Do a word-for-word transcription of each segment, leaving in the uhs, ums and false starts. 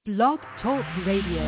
Blog Talk Radio.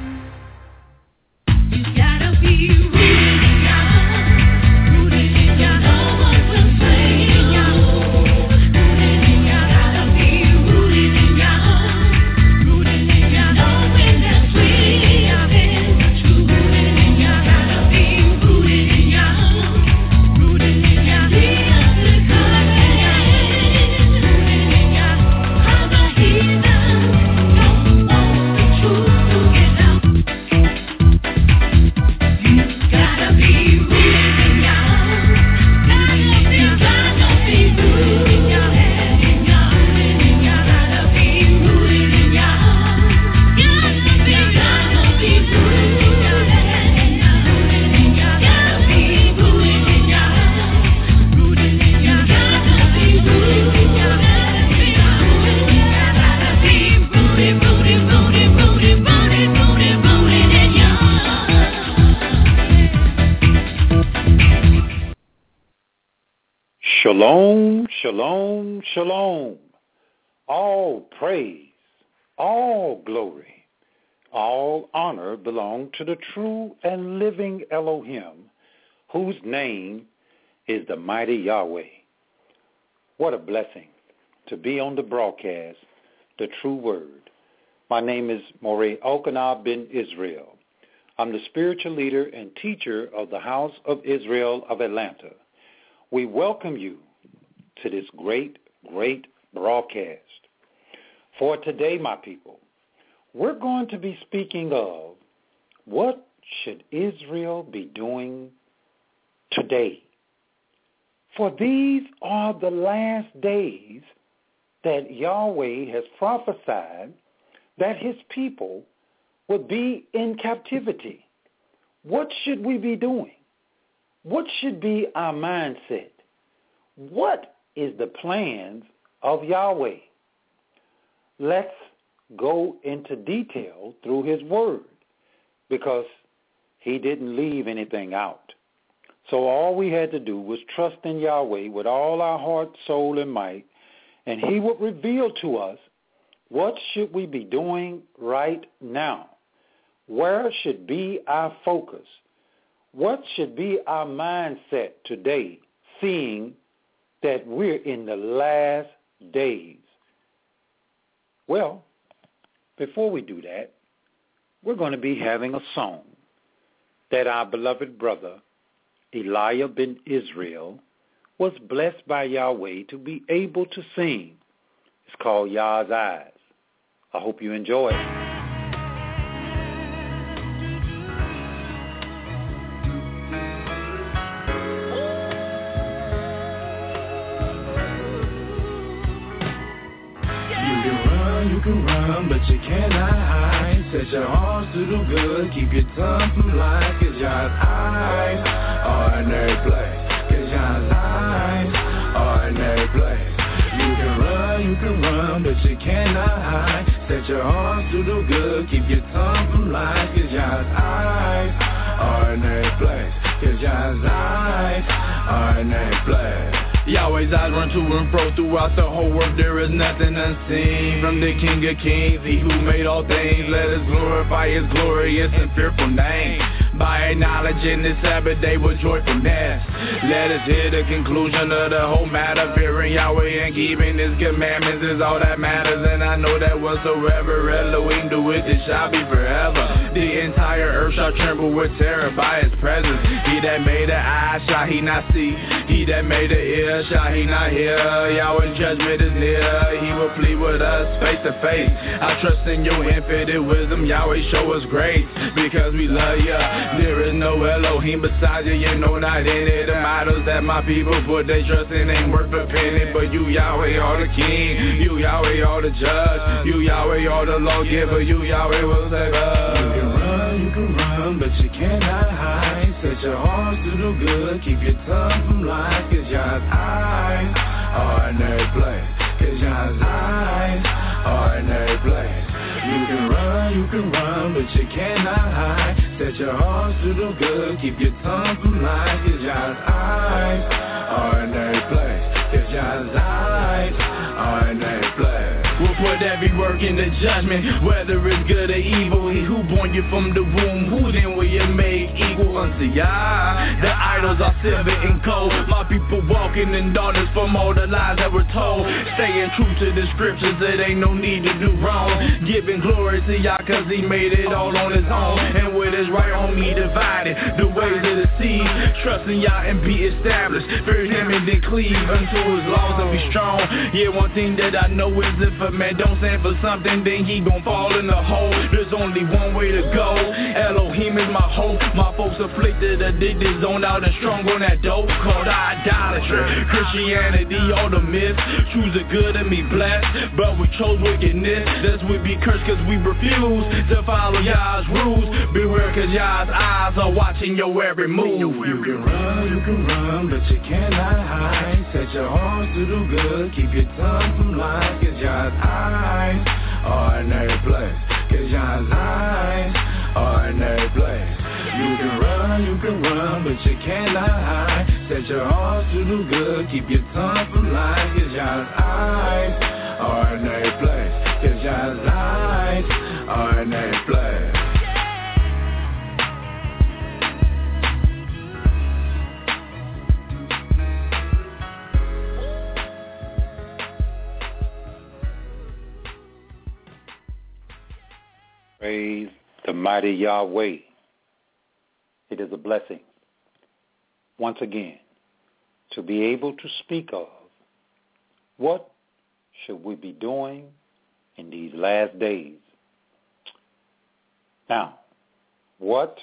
You gotta be rooted in God, rooted in God. No one will save you. Rooted in God, gotta be rooted in God, rooted in God. Knowing that we are in the truth. Rooted in God, gotta be rooted in God, rooted in God. We are the covenant. Rooted in God, how the heathen don't want the truth to get out. Gotta be rooted in God. Gotta be, gotta be rooted in God. In God, in God. Gotta be rooted in God. Gotta be, gotta be rooted in God. In God, in God. Gotta be rooted in God. Rooted in God. Gotta be rooted in God. Gotta be rooted, rooted, rooted, rooted, rooted, rooted, rooted in God. Shalom, shalom, shalom. All praise, all glory, all honor belong to the true and living Elohim, whose name is the mighty Yahweh. What a blessing to be on the broadcast, the true word. My name is Moreh Elkanah ben Israel. I'm the spiritual leader and teacher of the House of Israel of Atlanta. We welcome you to this great, great broadcast. For today, my people, we're going to be speaking of what should Israel be doing today. For these are the last days that Yahweh has prophesied that his people would be in captivity. What should we be doing? What should be our mindset? What is the plans of Yahweh? Let's go into detail through his word, because he didn't leave anything out. So all we had to do was trust in Yahweh with all our heart, soul, and might, and he would reveal to us what should we be doing right now. Where should be our focus? What should be our mindset today, seeing that we're in the last days? Well, before we do that, we're going to be having a song that our beloved brother, Elijah ben Israel, was blessed by Yahweh to be able to sing. It's called Yah's Eyes. I hope you enjoy it. You can run, but you cannot hide. Set your heart to do good, keep your tongue from lies. Cause Yah's eyes are in every place. Cause Yah's eyes are in every place. You can run, you can run, but you cannot hide. Set your heart to do good, keep your tongue from lies. Cause Yah's eyes are in every place. Cause Yah's eyes are in every place. Yahweh's eyes run to and fro throughout the whole world. There is nothing unseen from the King of Kings, he who made all things. Let us glorify his glorious and fearful name by acknowledging this Sabbath day with joyfulness. Let us hear the conclusion of the whole matter. Fearing Yahweh and keeping his commandments is all that matters. And I know that whatsoever Elohim do it, it shall be forever. The entire earth shall tremble with terror by his presence. He that made the eye, shall he not see? He that made the ear, shall he not hear? Yahweh's judgment is near. He will plead with us face to face. I trust in your infinite wisdom. Yahweh, show us grace, because we love ya. There is no Elohim beside you, you know not any. The idols that my people put their trust in ain't worth a penny. But you, Yahweh, are the king. You, Yahweh, are the judge. You, Yahweh, are the lawgiver. You, Yahweh, will save us. You can run, you can run, but you cannot hide. Set your heart to do good, keep your tongue from lies. Cause Yah's eyes are in every place. Cause Yah's eyes are in every place. You can run, you can run, but you cannot hide. Set your heart to do good, keep your tongue from lies. Cause Yah's eyes are in every place. Cause Yah's eyes are in every place. We'll With every work in the judgment, whether it's good or evil, he who born you from the womb, who then will you make equal unto Yah? The idols are silver and gold. My people walking in darkness from all the lies that were told. Staying true to the scriptures, it ain't no need to do wrong. Giving glory to Yah cause he made it all on his own. And with his right arm he divided the ways of the sea. Trusting Yah and be established. Fear him and then cleave unto his laws and be strong. Yeah, one thing that I know is if a man don't stand for something, then he gon' fall in the hole. There's only one way to go. Elohim is my hope. My folks afflicted, addicted, zoned out and strong on that dope called idolatry. Christianity, all the myths. Choose the good and be blessed, but we chose wickedness. Thus we be cursed cause we refuse to follow Yah's rules. Beware cause Yah's eyes are watching your every move. You can run, you can run, but you cannot hide. Set your heart to do good, keep your tongue from lying. Cause Yah's eyes are in every place. Cause Yah's eyes are in every place. You can run, you can run, but you cannot hide. Set your heart to do good, keep your tongue from lying. Cause Yah's eyes are in every place. Cause Yah's eyes are in every place. Praise the mighty Yahweh. It is a blessing, once again, to be able to speak of what should we be doing in these last days. Now, what,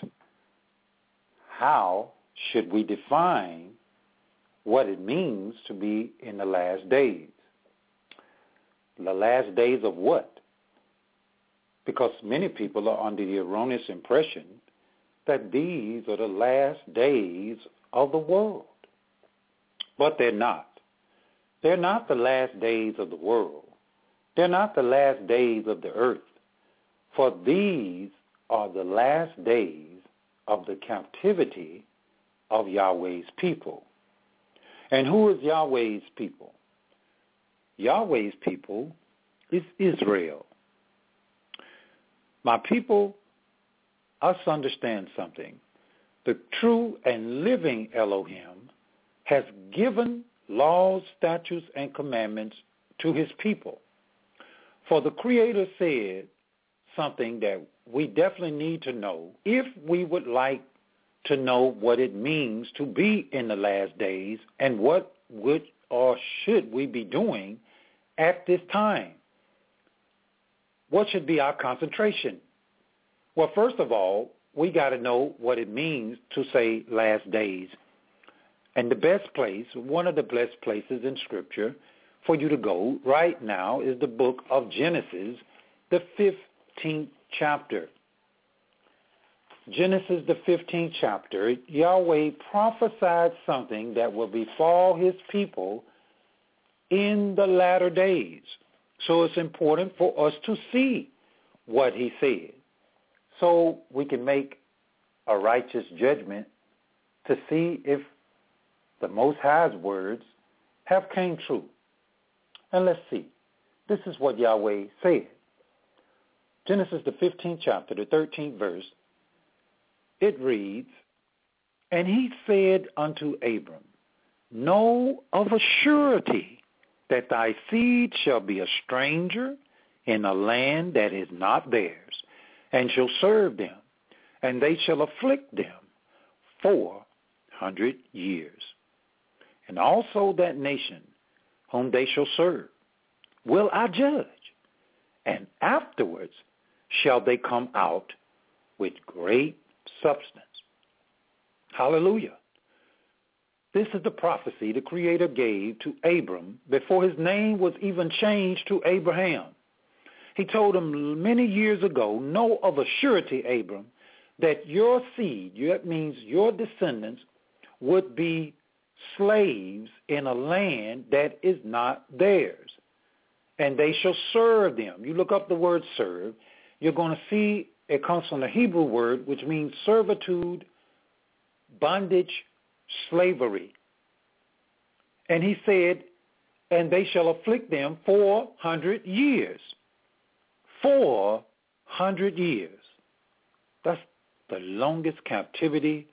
how should we define what it means to be in the last days? The last days of what? Because many people are under the erroneous impression that these are the last days of the world. But they're not. They're not the last days of the world. They're not the last days of the earth. For these are the last days of the captivity of Yahweh's people. And who is Yahweh's people? Yahweh's people is Israel. My people, us understand something. The true and living Elohim has given laws, statutes, and commandments to his people. For the Creator said something that we definitely need to know if we would like to know what it means to be in the last days and what would or should we be doing at this time. What should be our concentration? Well, first of all, we got to know what it means to say last days. And the best place, one of the best places in Scripture for you to go right now is the book of Genesis, the fifteenth chapter. Genesis, the fifteenth chapter, Yahweh prophesied something that will befall his people in the latter days. So it's important for us to see what he said so we can make a righteous judgment to see if the Most High's words have came true. And let's see. This is what Yahweh said. Genesis, the fifteenth chapter, the thirteenth verse, it reads, "And he said unto Abram, Know of a surety that thy seed shall be a stranger in a land that is not theirs, and shall serve them, and they shall afflict them four hundred years. And also that nation whom they shall serve will I judge, and afterwards shall they come out with great substance." Hallelujah. This is the prophecy the Creator gave to Abram before his name was even changed to Abraham. He told him many years ago, know of a surety, Abram, that your seed, that means your descendants, would be slaves in a land that is not theirs, and they shall serve them. You look up the word serve, you're going to see it comes from the Hebrew word, which means servitude, bondage, slavery. And he said, and they shall afflict them four hundred years. Four hundred years. That's the longest captivity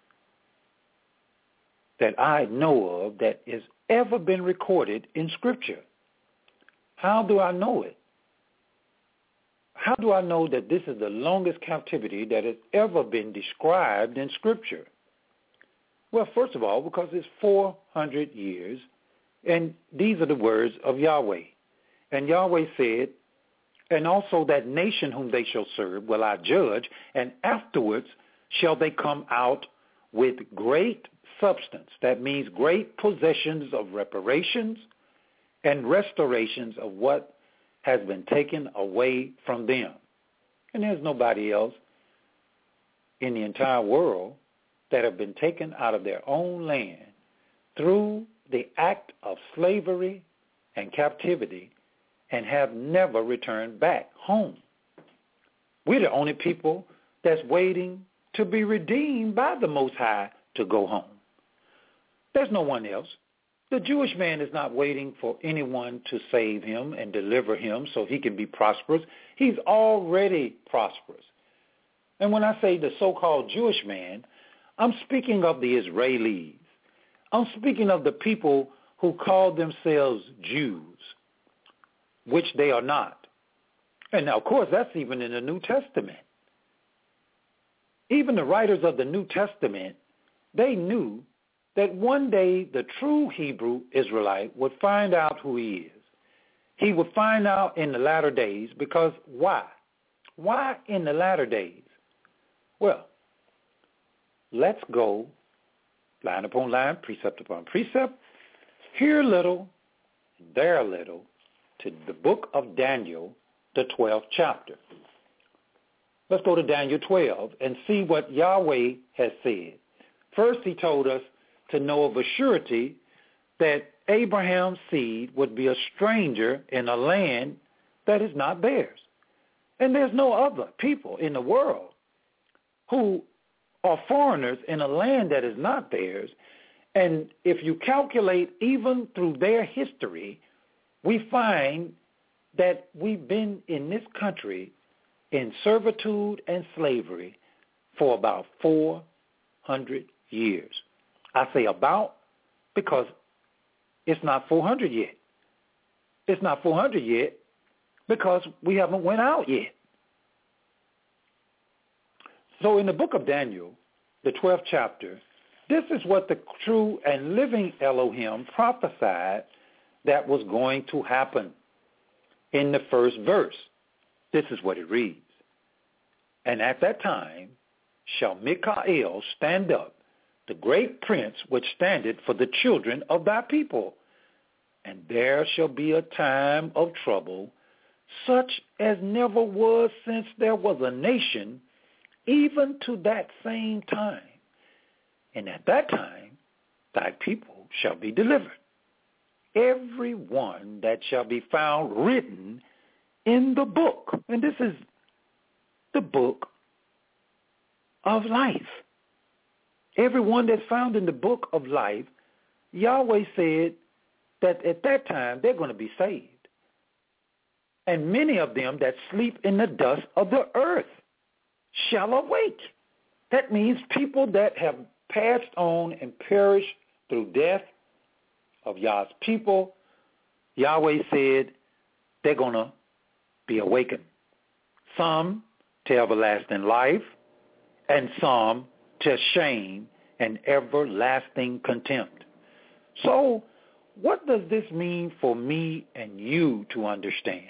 that I know of that has ever been recorded in Scripture. How do I know it? How do I know that this is the longest captivity that has ever been described in Scripture? Well, first of all, because it's four hundred years, and these are the words of Yahweh. And Yahweh said, and also that nation whom they shall serve will I judge, and afterwards shall they come out with great substance. That means great possessions of reparations and restorations of what has been taken away from them. And there's nobody else in the entire world that have been taken out of their own land through the act of slavery and captivity and have never returned back home. We're the only people that's waiting to be redeemed by the Most High to go home. There's no one else. The Jewish man is not waiting for anyone to save him and deliver him so he can be prosperous. He's already prosperous. And when I say the so-called Jewish man, I'm speaking of the Israelis. I'm speaking of the people who call themselves Jews, which they are not. And now, of course, that's even in the New Testament. Even the writers of the New Testament, they knew that one day the true Hebrew Israelite would find out who he is. He would find out in the latter days, because why? Why in the latter days? Well, let's go line upon line, precept upon precept, here a little, there a little, to the book of Daniel, the twelfth chapter. Let's go to Daniel twelve and see what Yahweh has said. First, he told us to know of a surety that Abraham's seed would be a stranger in a land that is not theirs. And there's no other people in the world who are foreigners in a land that is not theirs. And if you calculate even through their history, we find that we've been in this country in servitude and slavery for about four hundred years. I say about because it's not four hundred yet. It's not four hundred yet because we haven't went out yet. So in the book of Daniel, the twelfth chapter, this is what the true and living Elohim prophesied that was going to happen in the first verse. This is what it reads. And at that time shall Michael stand up, the great prince which standeth for the children of thy people. And there shall be a time of trouble, such as never was since there was a nation, even to that same time. And at that time thy people shall be delivered, every one that shall be found written in the book. And this is the book of life. Everyone that's found in the book of life, Yahweh said that at that time they're going to be saved. And many of them that sleep in the dust of the earth shall awake. That means people that have passed on and perished through death of Yah's people, Yahweh said they're going to be awakened. Some to everlasting life, and some to shame and everlasting contempt. So what does this mean for me and you to understand?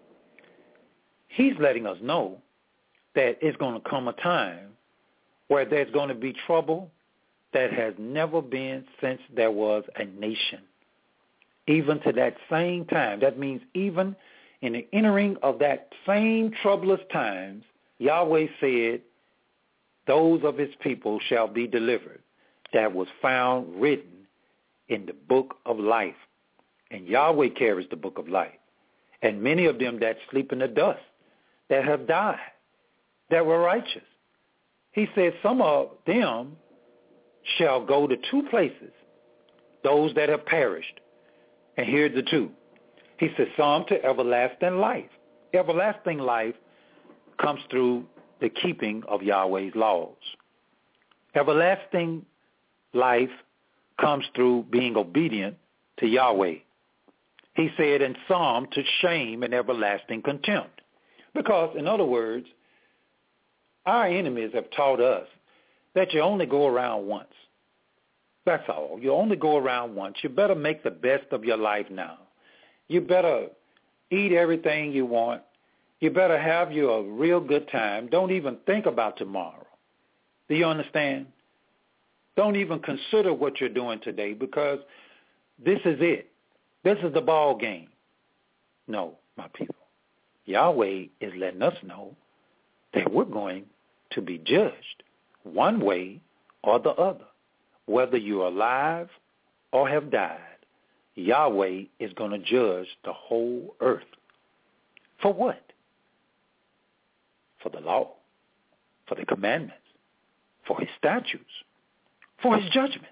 He's letting us know that it's going to come a time where there's going to be trouble that has never been since there was a nation. Even to that same time, that means even in the entering of that same troublous times, Yahweh said, those of his people shall be delivered, that was found written in the book of life. And Yahweh carries the book of life. And many of them that sleep in the dust, that have died, that were righteous. He said some of them shall go to two places, those that have perished. And here's the two. He says, some to everlasting life. Everlasting life comes through the keeping of Yahweh's laws. Everlasting life comes through being obedient to Yahweh. He said, and some to shame and everlasting contempt. Because, in other words, our enemies have taught us that you only go around once. That's all. You only go around once. You better make the best of your life now. You better eat everything you want. You better have you a real good time. Don't even think about tomorrow. Do you understand? Don't even consider what you're doing today because this is it. This is the ball game. No, my people. Yahweh is letting us know that we're going to be judged one way or the other. Whether you're alive or have died, Yahweh is going to judge the whole earth. For what? For the law, for the commandments, for his statutes, for his judgments.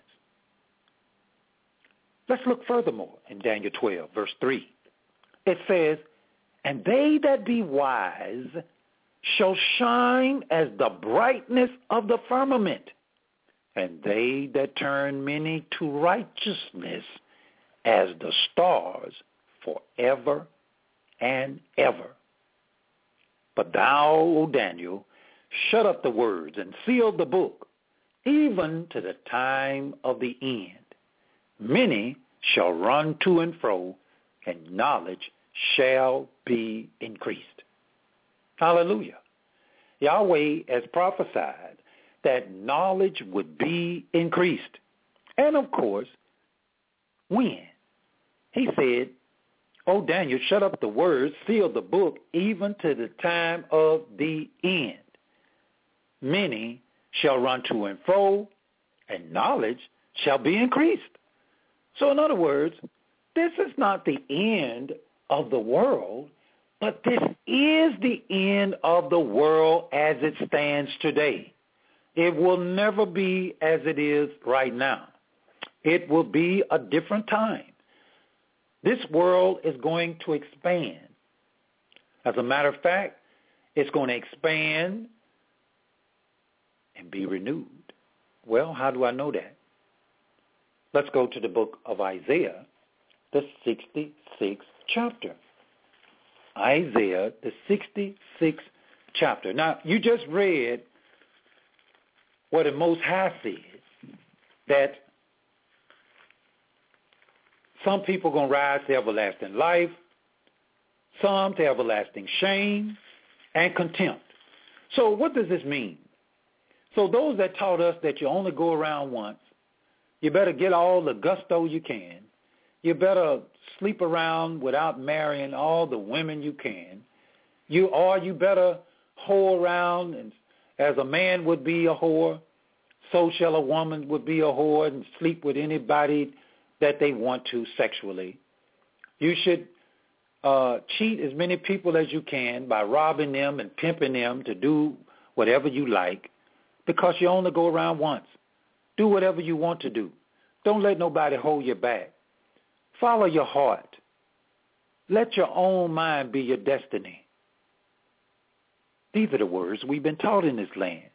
Let's look furthermore in Daniel twelve, verse three. It says, and they that be wise shall shine as the brightness of the firmament, and they that turn many to righteousness as the stars forever and ever. But thou, O Daniel, shut up the words and seal the book, even to the time of the end. Many shall run to and fro, and knowledge shall be increased. Hallelujah. Yahweh has prophesied that knowledge would be increased. And of course, when? He said, O Daniel, shut up the words, seal the book, even to the time of the end. Many shall run to and fro, and knowledge shall be increased. So in other words, this is not the end of the world, but this is the end of the world as it stands today. It will never be as it is right now. It will be a different time. This world is going to expand. As a matter of fact, it's going to expand and be renewed. Well, how do I know that? Let's go to the book of Isaiah, the sixty-sixth chapter. Isaiah, the sixty-sixth chapter. Now, you just read what the Most High said, that some people are going to rise to everlasting life, some to everlasting shame and contempt. So what does this mean? So those that taught us that you only go around once, you better get all the gusto you can. You better sleep around without marrying all the women you can. You or you better whore around, and as a man would be a whore, so shall a woman would be a whore and sleep with anybody that they want to sexually. You should uh, cheat as many people as you can by robbing them and pimping them to do whatever you like, because you only go around once. Do whatever you want to do. Don't let nobody hold you back. Follow your heart. Let your own mind be your destiny. These are the words we've been taught in this land.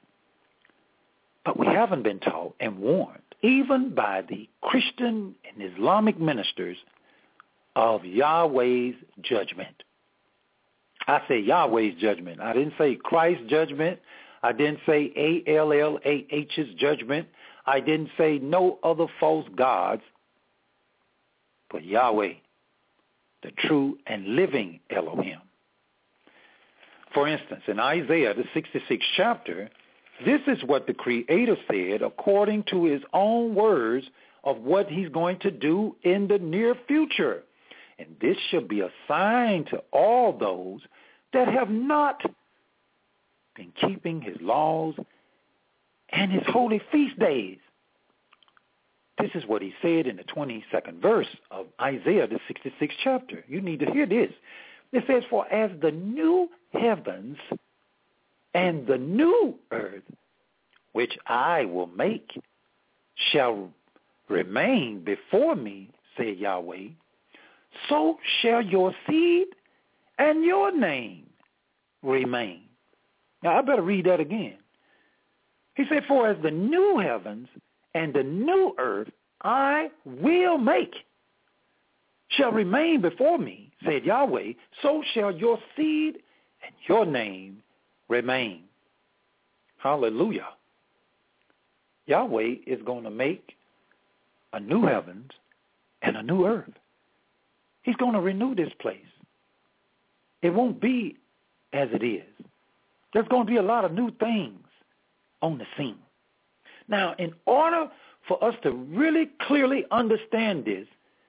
But we haven't been taught and warned, even by the Christian and Islamic ministers, of Yahweh's judgment. I say Yahweh's judgment. I didn't say Christ's judgment. I didn't say A L L A H's judgment. I didn't say no other false gods, but Yahweh, the true and living Elohim. For instance, in Isaiah, the sixty-sixth chapter, this is what the Creator said according to his own words of what he's going to do in the near future. And this shall be a sign to all those that have not been keeping his laws and his holy feast days. This is what he said in the twenty-second verse of Isaiah, the sixty-sixth chapter. You need to hear this. It says, for as the new heavens and the new earth, which I will make, shall remain before me, said Yahweh, so shall your seed and your name remain. Now, I better read that again. He said, for as the new heavens and the new earth I will make shall remain before me, said Yahweh, so shall your seed and your name remain. Hallelujah. Yahweh is going to make a new heavens and a new earth. He's going to renew this place. It won't be as it is. There's going to be a lot of new things on the scene. Now, in order for us to really clearly understand this,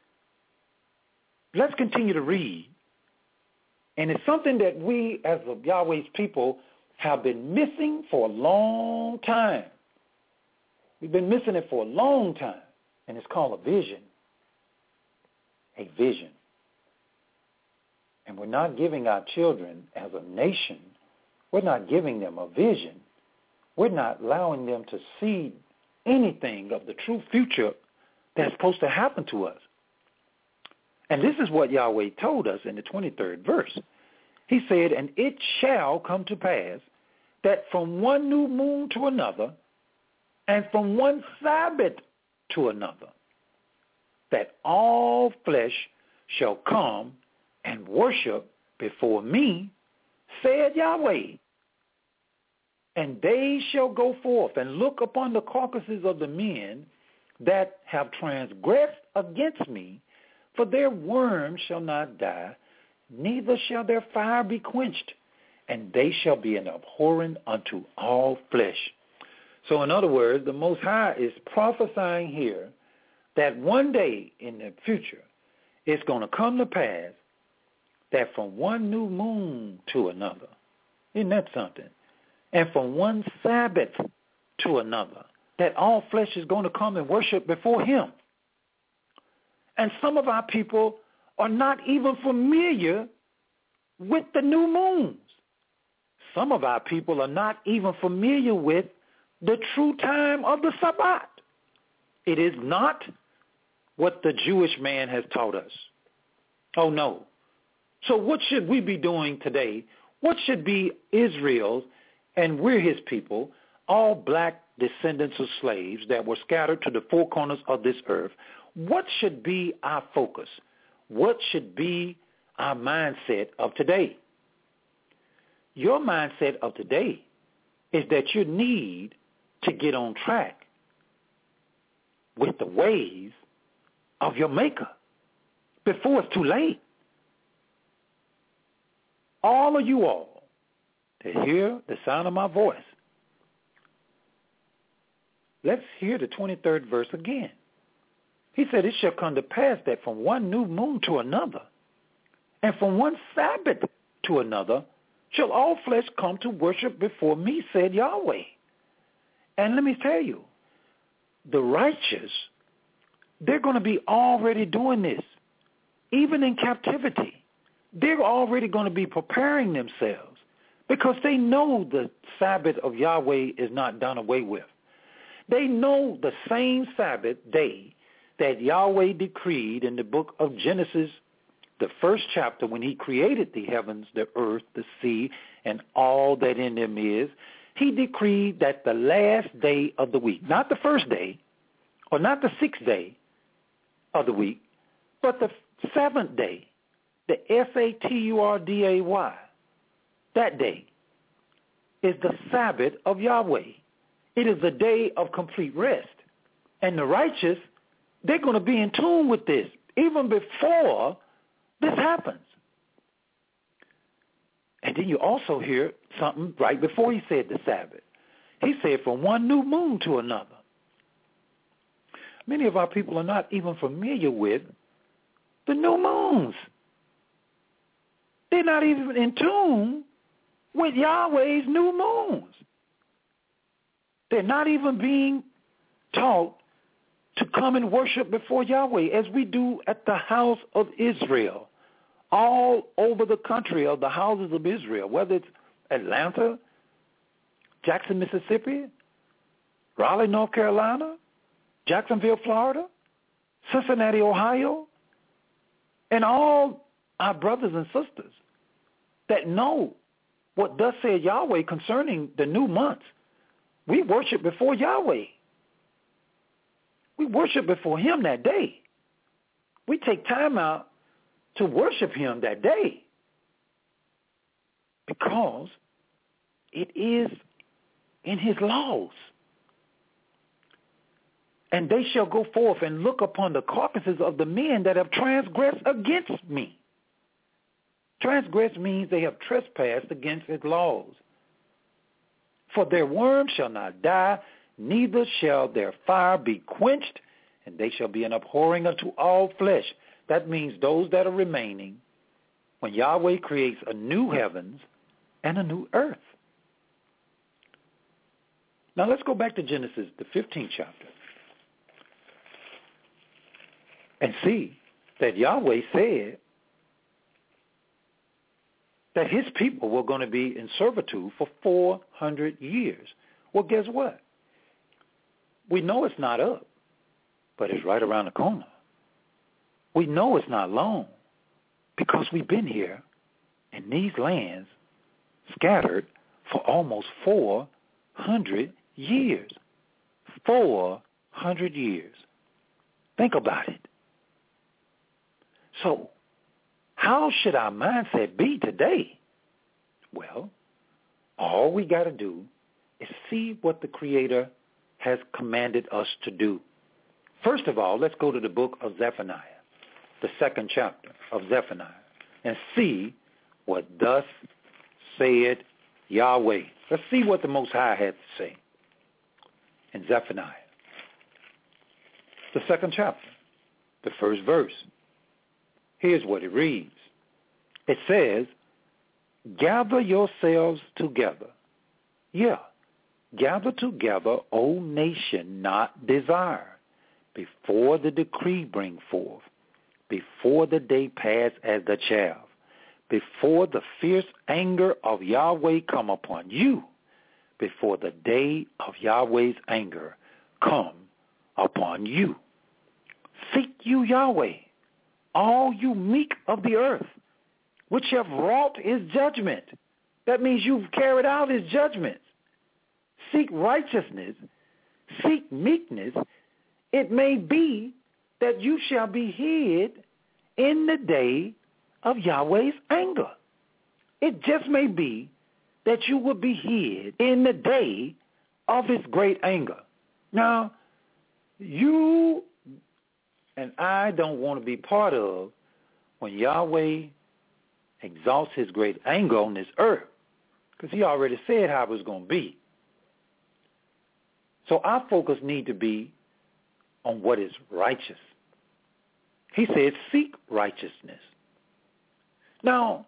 let's continue to read. And it's something that we as of Yahweh's people have been missing for a long time. We've been missing it for a long time. And it's called a vision. A vision. And we're not giving our children as a nation, we're not giving them a vision. We're not allowing them to see anything of the true future that's supposed to happen to us. And this is what Yahweh told us in the twenty-third verse. He said, and it shall come to pass that from one new moon to another, and from one Sabbath to another, that all flesh shall come and worship before me, said Yahweh. And they shall go forth and look upon the carcasses of the men that have transgressed against me, for their worm shall not die, neither shall their fire be quenched, and they shall be an abhorrent unto all flesh. So in other words, the Most High is prophesying here that one day in the future, it's going to come to pass that from one new moon to another, isn't that something? And from one Sabbath to another, that all flesh is going to come and worship before him. And some of our people are not even familiar with the new moons. Some of our people are not even familiar with the true time of the Sabbath. It is not what the Jewish man has taught us. Oh, no. So what should we be doing today? What should be Israel's, and we're his people, all black descendants of slaves that were scattered to the four corners of this earth? What should be our focus? What should be our mindset of today? Your mindset of today is that you need to get on track with the ways of your Maker before it's too late. All of you all that hear the sound of my voice, let's hear the twenty-third verse again. He said, it shall come to pass that from one new moon to another, and from one Sabbath to another, shall all flesh come to worship before me, said Yahweh. And let me tell you, the righteous, they're going to be already doing this, even in captivity. They're already going to be preparing themselves because they know the Sabbath of Yahweh is not done away with. They know the same Sabbath day that Yahweh decreed in the book of Genesis, the first chapter, when he created the heavens, the earth, the sea, and all that in them is. He decreed that the last day of the week, not the first day, or not the sixth day of the week, but the seventh day, the S A T U R D A Y, that day is the Sabbath of Yahweh. It is a day of complete rest. And the righteous, they're going to be in tune with this even before this happens. And then you also hear something right before he said the Sabbath. He said from one new moon to another. Many of our people are not even familiar with the new moons. They're not even in tune with Yahweh's new moons. They're not even being taught to come and worship before Yahweh as we do at the house of Israel. All over the country of the houses of Israel, whether it's Atlanta, Jackson, Mississippi, Raleigh, North Carolina, Jacksonville, Florida, Cincinnati, Ohio, And all our brothers and sisters that know what thus said Yahweh concerning the new months, we worship before Yahweh. We worship before him that day. We take time out to worship him that day because it is in his laws. And they shall go forth and look upon the carcasses of the men that have transgressed against me. Transgress means they have trespassed against his laws. For their worm shall not die, neither shall their fire be quenched, and they shall be an abhorring unto all flesh. That means those that are remaining when Yahweh creates a new heavens and a new earth. Now let's go back to Genesis, the fifteenth chapter, and see that Yahweh said that his people were going to be in servitude for four hundred years. Well, guess what? We know it's not up, but it's right around the corner. We know it's not long because we've been here in these lands scattered for almost four hundred years. four hundred years. Think about it. So, how should our mindset be today? Well, all we got to do is see what the Creator has commanded us to do. First of all, let's go to the book of Zephaniah, the second chapter of Zephaniah, and see what thus said Yahweh. Let's see what the Most High had to say in Zephaniah, the second chapter, the first verse. Here's what it reads. It says, gather yourselves together. Yeah, gather together, O nation not desire, before the decree bring forth, before the day pass as the chaff, before the fierce anger of Yahweh come upon you, before the day of Yahweh's anger come upon you. Seek you Yahweh, all you meek of the earth, which have wrought his judgment. That means you've carried out his judgments. Seek righteousness, seek meekness. It may be that you shall be hid in the day of Yahweh's anger. It just may be that you will be hid in the day of his great anger. Now, you and I don't want to be part of when Yahweh exalts his great anger on this earth, because he already said how it was going to be. So our focus need to be on what is righteous. He said, seek righteousness. Now,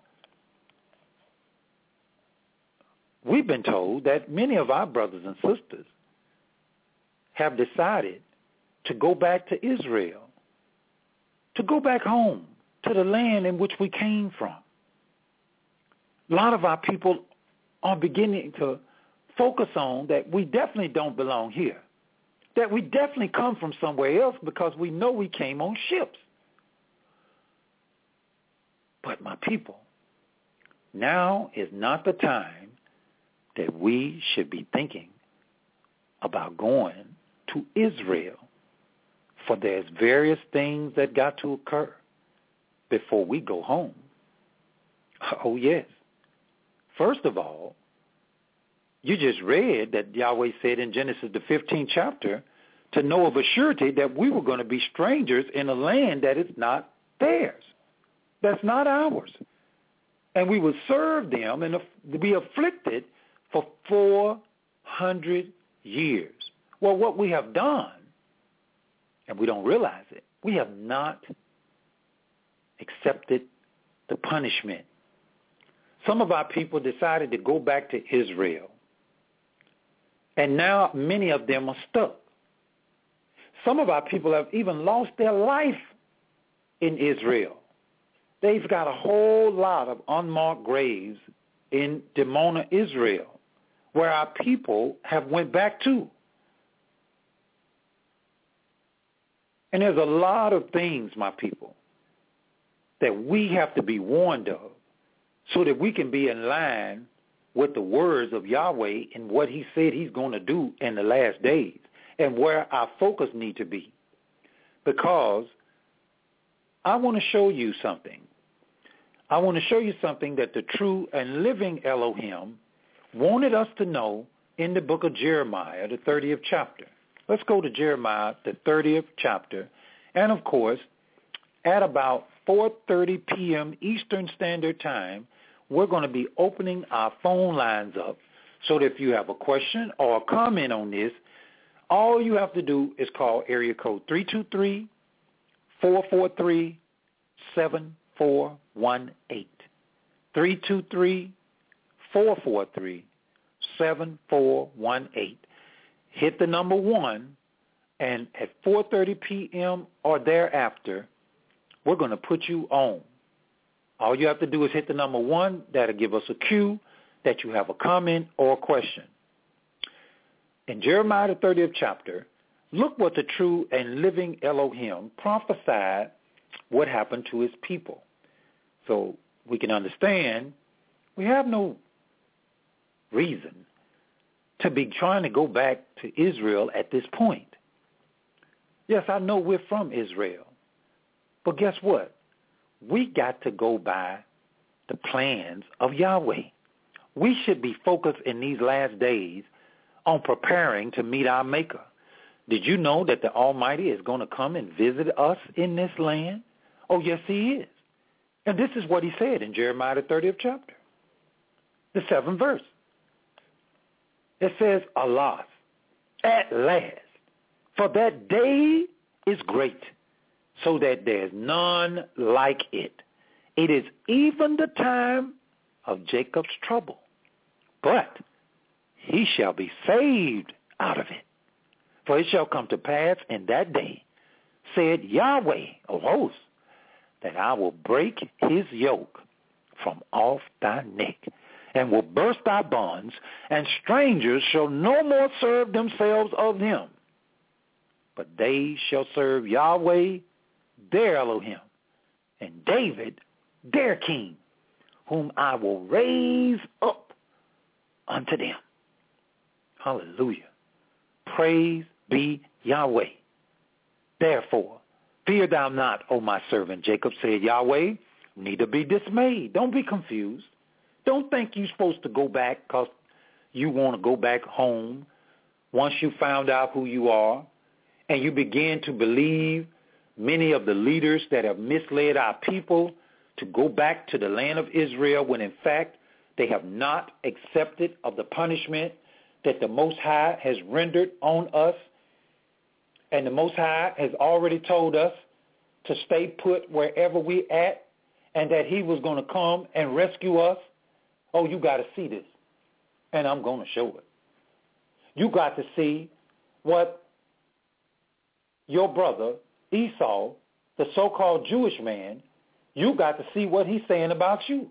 we've been told that many of our brothers and sisters have decided to go back to Israel, to go back home to the land in which we came from. A lot of our people are beginning to focus on that we definitely don't belong here, that we definitely come from somewhere else because we know we came on ships. But my people, now is not the time that we should be thinking about going to Israel, for there's various things that got to occur before we go home. Oh, yes. First of all, you just read that Yahweh said in Genesis, the fifteenth chapter, to know of a surety that we were going to be strangers in a land that is not theirs, that's not ours. And we would serve them and be afflicted for four hundred years. Well, what we have done, and we don't realize it, we have not accepted the punishment. Some of our people decided to go back to Israel, and now many of them are stuck. Some of our people have even lost their life in Israel. They've got a whole lot of unmarked graves in Dimona, Israel, where our people have went back to. And there's a lot of things, my people, that we have to be warned of so that we can be in line with the words of Yahweh and what he said he's going to do in the last days and where our focus need to be. Because I want to show you something. I want to show you something that the true and living Elohim wanted us to know in the book of Jeremiah, the thirtieth chapter. Let's go to Jeremiah, the thirtieth chapter. And, of course, at about four thirty p.m. Eastern Standard Time, we're going to be opening our phone lines up so that if you have a question or a comment on this, all you have to do is call area code three two three, four four three, seven four one eight. three two three, four four three, seven four one eight. Hit the number one, and at four thirty p.m. or thereafter, we're going to put you on. All you have to do is hit the number one. That'll give us a cue that you have a comment or a question. In Jeremiah, the thirtieth chapter, look what the true and living Elohim prophesied what happened to his people. So we can understand we have no reason to be trying to go back to Israel at this point. Yes, I know we're from Israel. But guess what? We got to go by the plans of Yahweh. We should be focused in these last days on preparing to meet our Maker. Did you know that the Almighty is going to come and visit us in this land? Oh, yes, he is. And this is what he said in Jeremiah, the thirtieth chapter, the seventh verse. It says, alas, at last, for that day is great, so that there is none like it. It is even the time of Jacob's trouble, but he shall be saved out of it. For it shall come to pass in that day, said Yahweh of hosts, that I will break his yoke from off thy neck, and will burst thy bonds, and strangers shall no more serve themselves of them, but they shall serve Yahweh, their Elohim, and David, their king, whom I will raise up unto them. Hallelujah. Praise be Yahweh. Therefore, fear thou not, O my servant Jacob, said Yahweh, neither be dismayed. Don't be confused. Don't think you're supposed to go back because you want to go back home once you found out who you are and you begin to believe many of the leaders that have misled our people to go back to the land of Israel when in fact they have not accepted of the punishment that the Most High has rendered on us. And the Most High has already told us to stay put wherever we at and that he was going to come and rescue us. Oh, you got to see this, and I'm going to show it. You got to see what your brother Esau, the so-called Jewish man, you got to see what he's saying about you.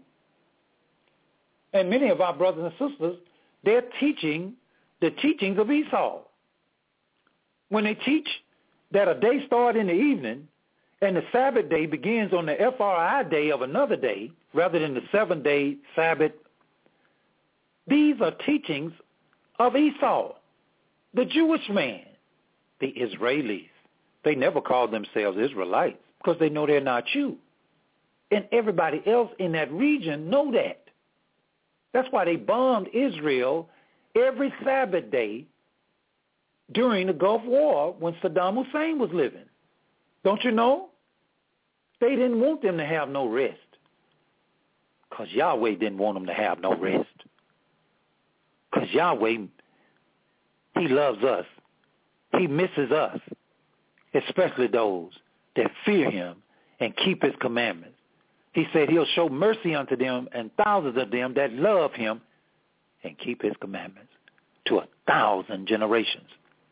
And many of our brothers and sisters, they're teaching the teachings of Esau. When they teach that a day starts in the evening and the Sabbath day begins on the F R I day of another day rather than the seven-day Sabbath, these are teachings of Esau, the Jewish man, the Israelis. They never called themselves Israelites because they know they're not you. And everybody else in that region know that. That's why they bombed Israel every Sabbath day during the Gulf War when Saddam Hussein was living. Don't you know? They didn't want them to have no rest because Yahweh didn't want them to have no rest. Because Yahweh, he loves us. He misses us, especially those that fear him and keep his commandments. He said he'll show mercy unto them and thousands of them that love him and keep his commandments to a thousand generations.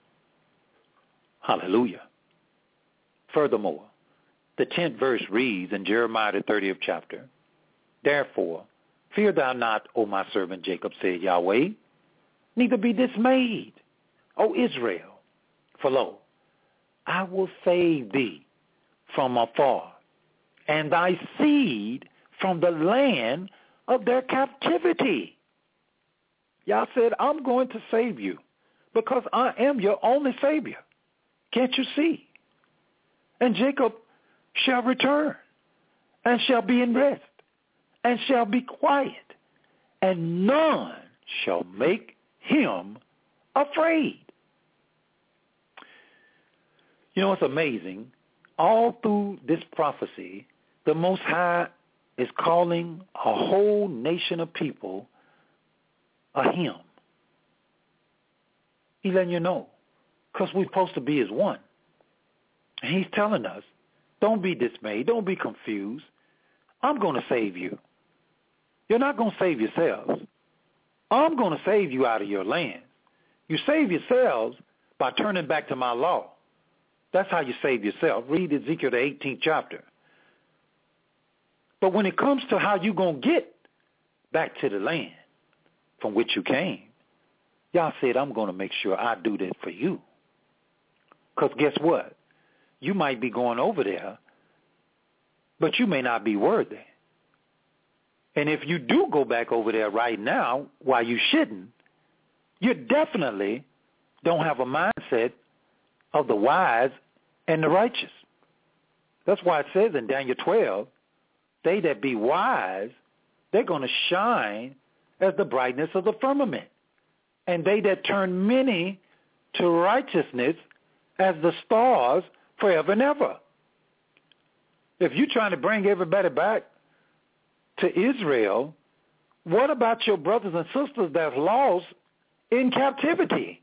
Hallelujah. Furthermore, the tenth verse reads in Jeremiah the thirtieth chapter, therefore, fear thou not, O my servant Jacob, said Yahweh, neither be dismayed, O Israel, for lo, I will save thee from afar and thy seed from the land of their captivity. Yah said, I'm going to save you because I am your only Savior. Can't you see? And Jacob shall return and shall be in rest and shall be quiet, and none shall make him afraid. You know, it's amazing. All through this prophecy, the Most High is calling a whole nation of people a him. He's letting you know, because we're supposed to be as one. And he's telling us, don't be dismayed, don't be confused. I'm going to save you. You're not going to save yourselves. I'm going to save you out of your land. You save yourselves by turning back to my law. That's how you save yourself. Read Ezekiel, the eighteenth chapter. But when it comes to how you're going to get back to the land from which you came, Yah said, I'm going to make sure I do that for you. Because guess what? You might be going over there, but you may not be worthy. And if you do go back over there right now, while you shouldn't, you definitely don't have a mindset of the wise and the righteous. That's why it says in Daniel twelve, they that be wise, they're going to shine as the brightness of the firmament. And they that turn many to righteousness as the stars forever and ever. If you're trying to bring everybody back to Israel, what about your brothers and sisters that's lost in captivity?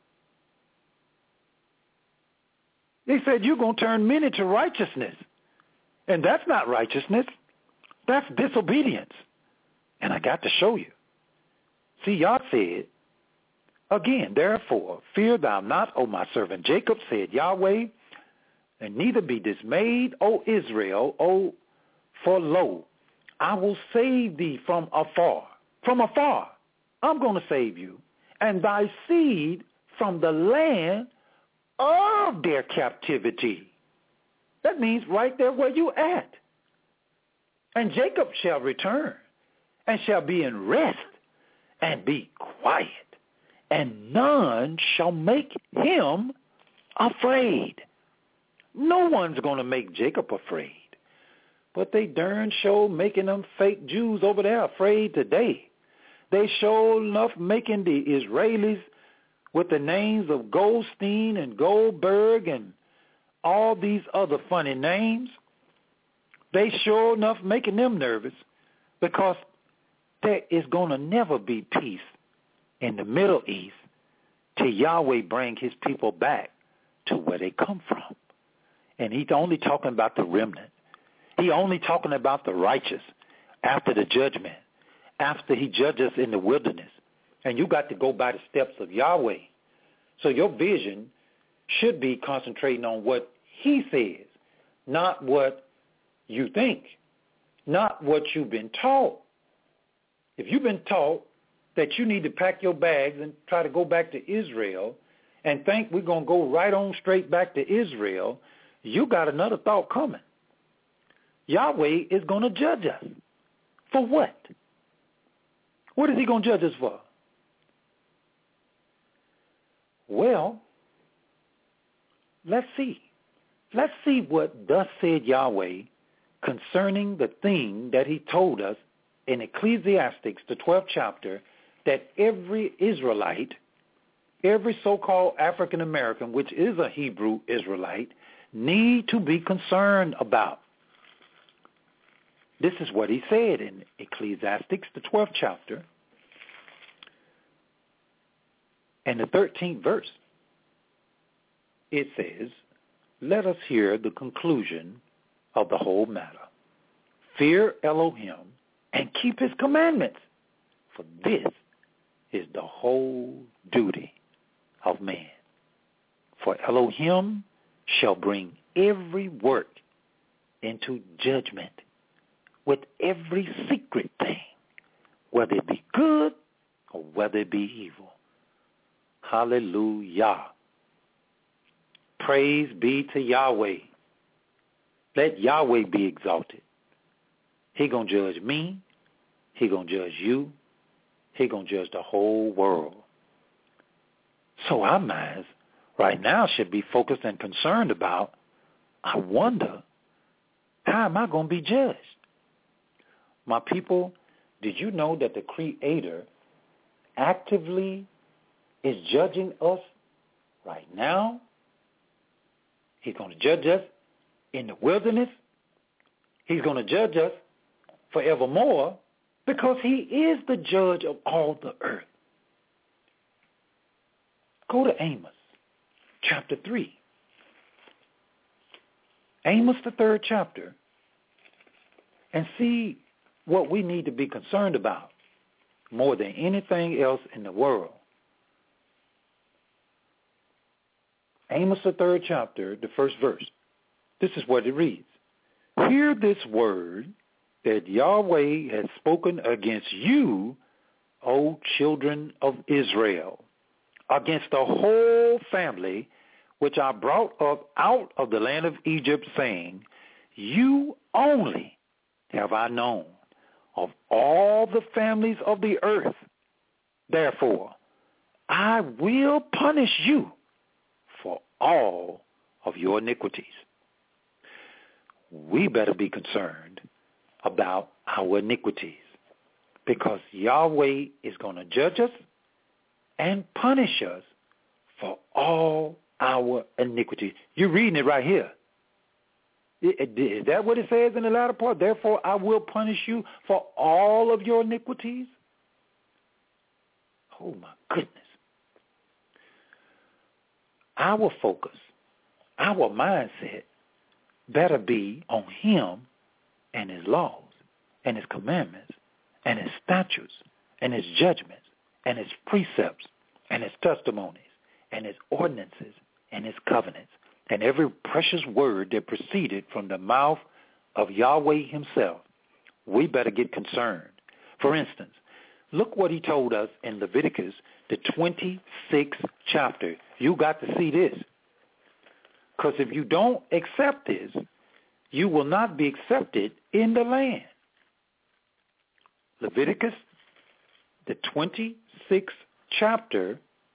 He said you're going to turn many to righteousness. And that's not righteousness. That's disobedience. And I got to show you. See, Yah said, again, therefore, fear thou not, O my servant Jacob, said Yahweh, and neither be dismayed, O Israel, O, for lo, I will save thee from afar. From afar, I'm going to save you, and thy seed from the land of their captivity. That means right there where you at. And Jacob shall return, and shall be in rest, and be quiet, and none shall make him afraid. No one's going to make Jacob afraid. But they darn sure making them fake Jews over there afraid today. They sure enough making the Israelis with the names of Goldstein and Goldberg and all these other funny names. They sure enough making them nervous because there is going to never be peace in the Middle East till Yahweh bring his people back to where they come from. And he's only talking about the remnant. He's only talking about the righteous after the judgment, after he judges in the wilderness. And you got to go by the steps of Yahweh. So your vision should be concentrating on what he says, not what you think, not what you've been taught. If you've been taught that you need to pack your bags and try to go back to Israel and think we're going to go right on straight back to Israel, you got another thought coming. Yahweh is going to judge us. For what? What is he going to judge us for? Well, let's see. Let's see what thus said Yahweh concerning the thing that he told us in Ecclesiastes, the twelfth chapter, that every Israelite, every so-called African American, which is a Hebrew Israelite, need to be concerned about. This is what he said in Ecclesiastes, the twelfth chapter, and the thirteenth verse. It says, let us hear the conclusion of the whole matter. Fear Elohim and keep his commandments, for this is the whole duty of man. For Elohim shall bring every work into judgment with every secret thing, whether it be good or whether it be evil. Hallelujah. Praise be to Yahweh. Let Yahweh be exalted. He going to judge me. He going to judge you. He going to judge the whole world. So our minds right now should be focused and concerned about, I wonder, how am I going to be judged? My people, did you know that the Creator actively is judging us right now? He's going to judge us in the wilderness. He's going to judge us forevermore because he is the judge of all the earth. Go to Amos chapter three. Amos, the third chapter, and see what we need to be concerned about more than anything else in the world. Amos, the third chapter, the first verse. This is what it reads. Hear this word that Yahweh has spoken against you, O children of Israel, against the whole family which I brought up out of the land of Egypt, saying, you only have I known of all the families of the earth. Therefore, I will punish you for all of your iniquities. We better be concerned about our iniquities because Yahweh is going to judge us and punish us for all our iniquities. You're reading it right here. Is that what it says in the latter part? Therefore, I will punish you for all of your iniquities. Oh, my goodness. Our focus, our mindset better be on him and his laws and his commandments and his statutes and his judgments and his precepts and his testimonies and his ordinances and his covenants and every precious word that proceeded from the mouth of Yahweh himself. We better get concerned. For instance, look what he told us in Leviticus, the twenty-sixth chapter. You got to see this. Because if you don't accept this, you will not be accepted in the land. Leviticus, the twenty-sixth chapter,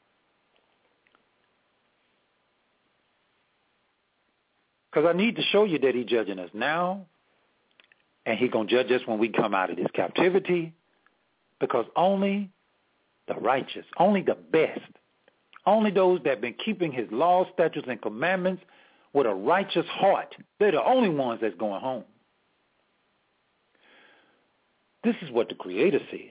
because I need to show you that he's judging us now, and he's going to judge us when we come out of this captivity, because only the righteous, only the best, only those that have been keeping his laws, statutes, and commandments with a righteous heart, they're the only ones that's going home. This is what the Creator said.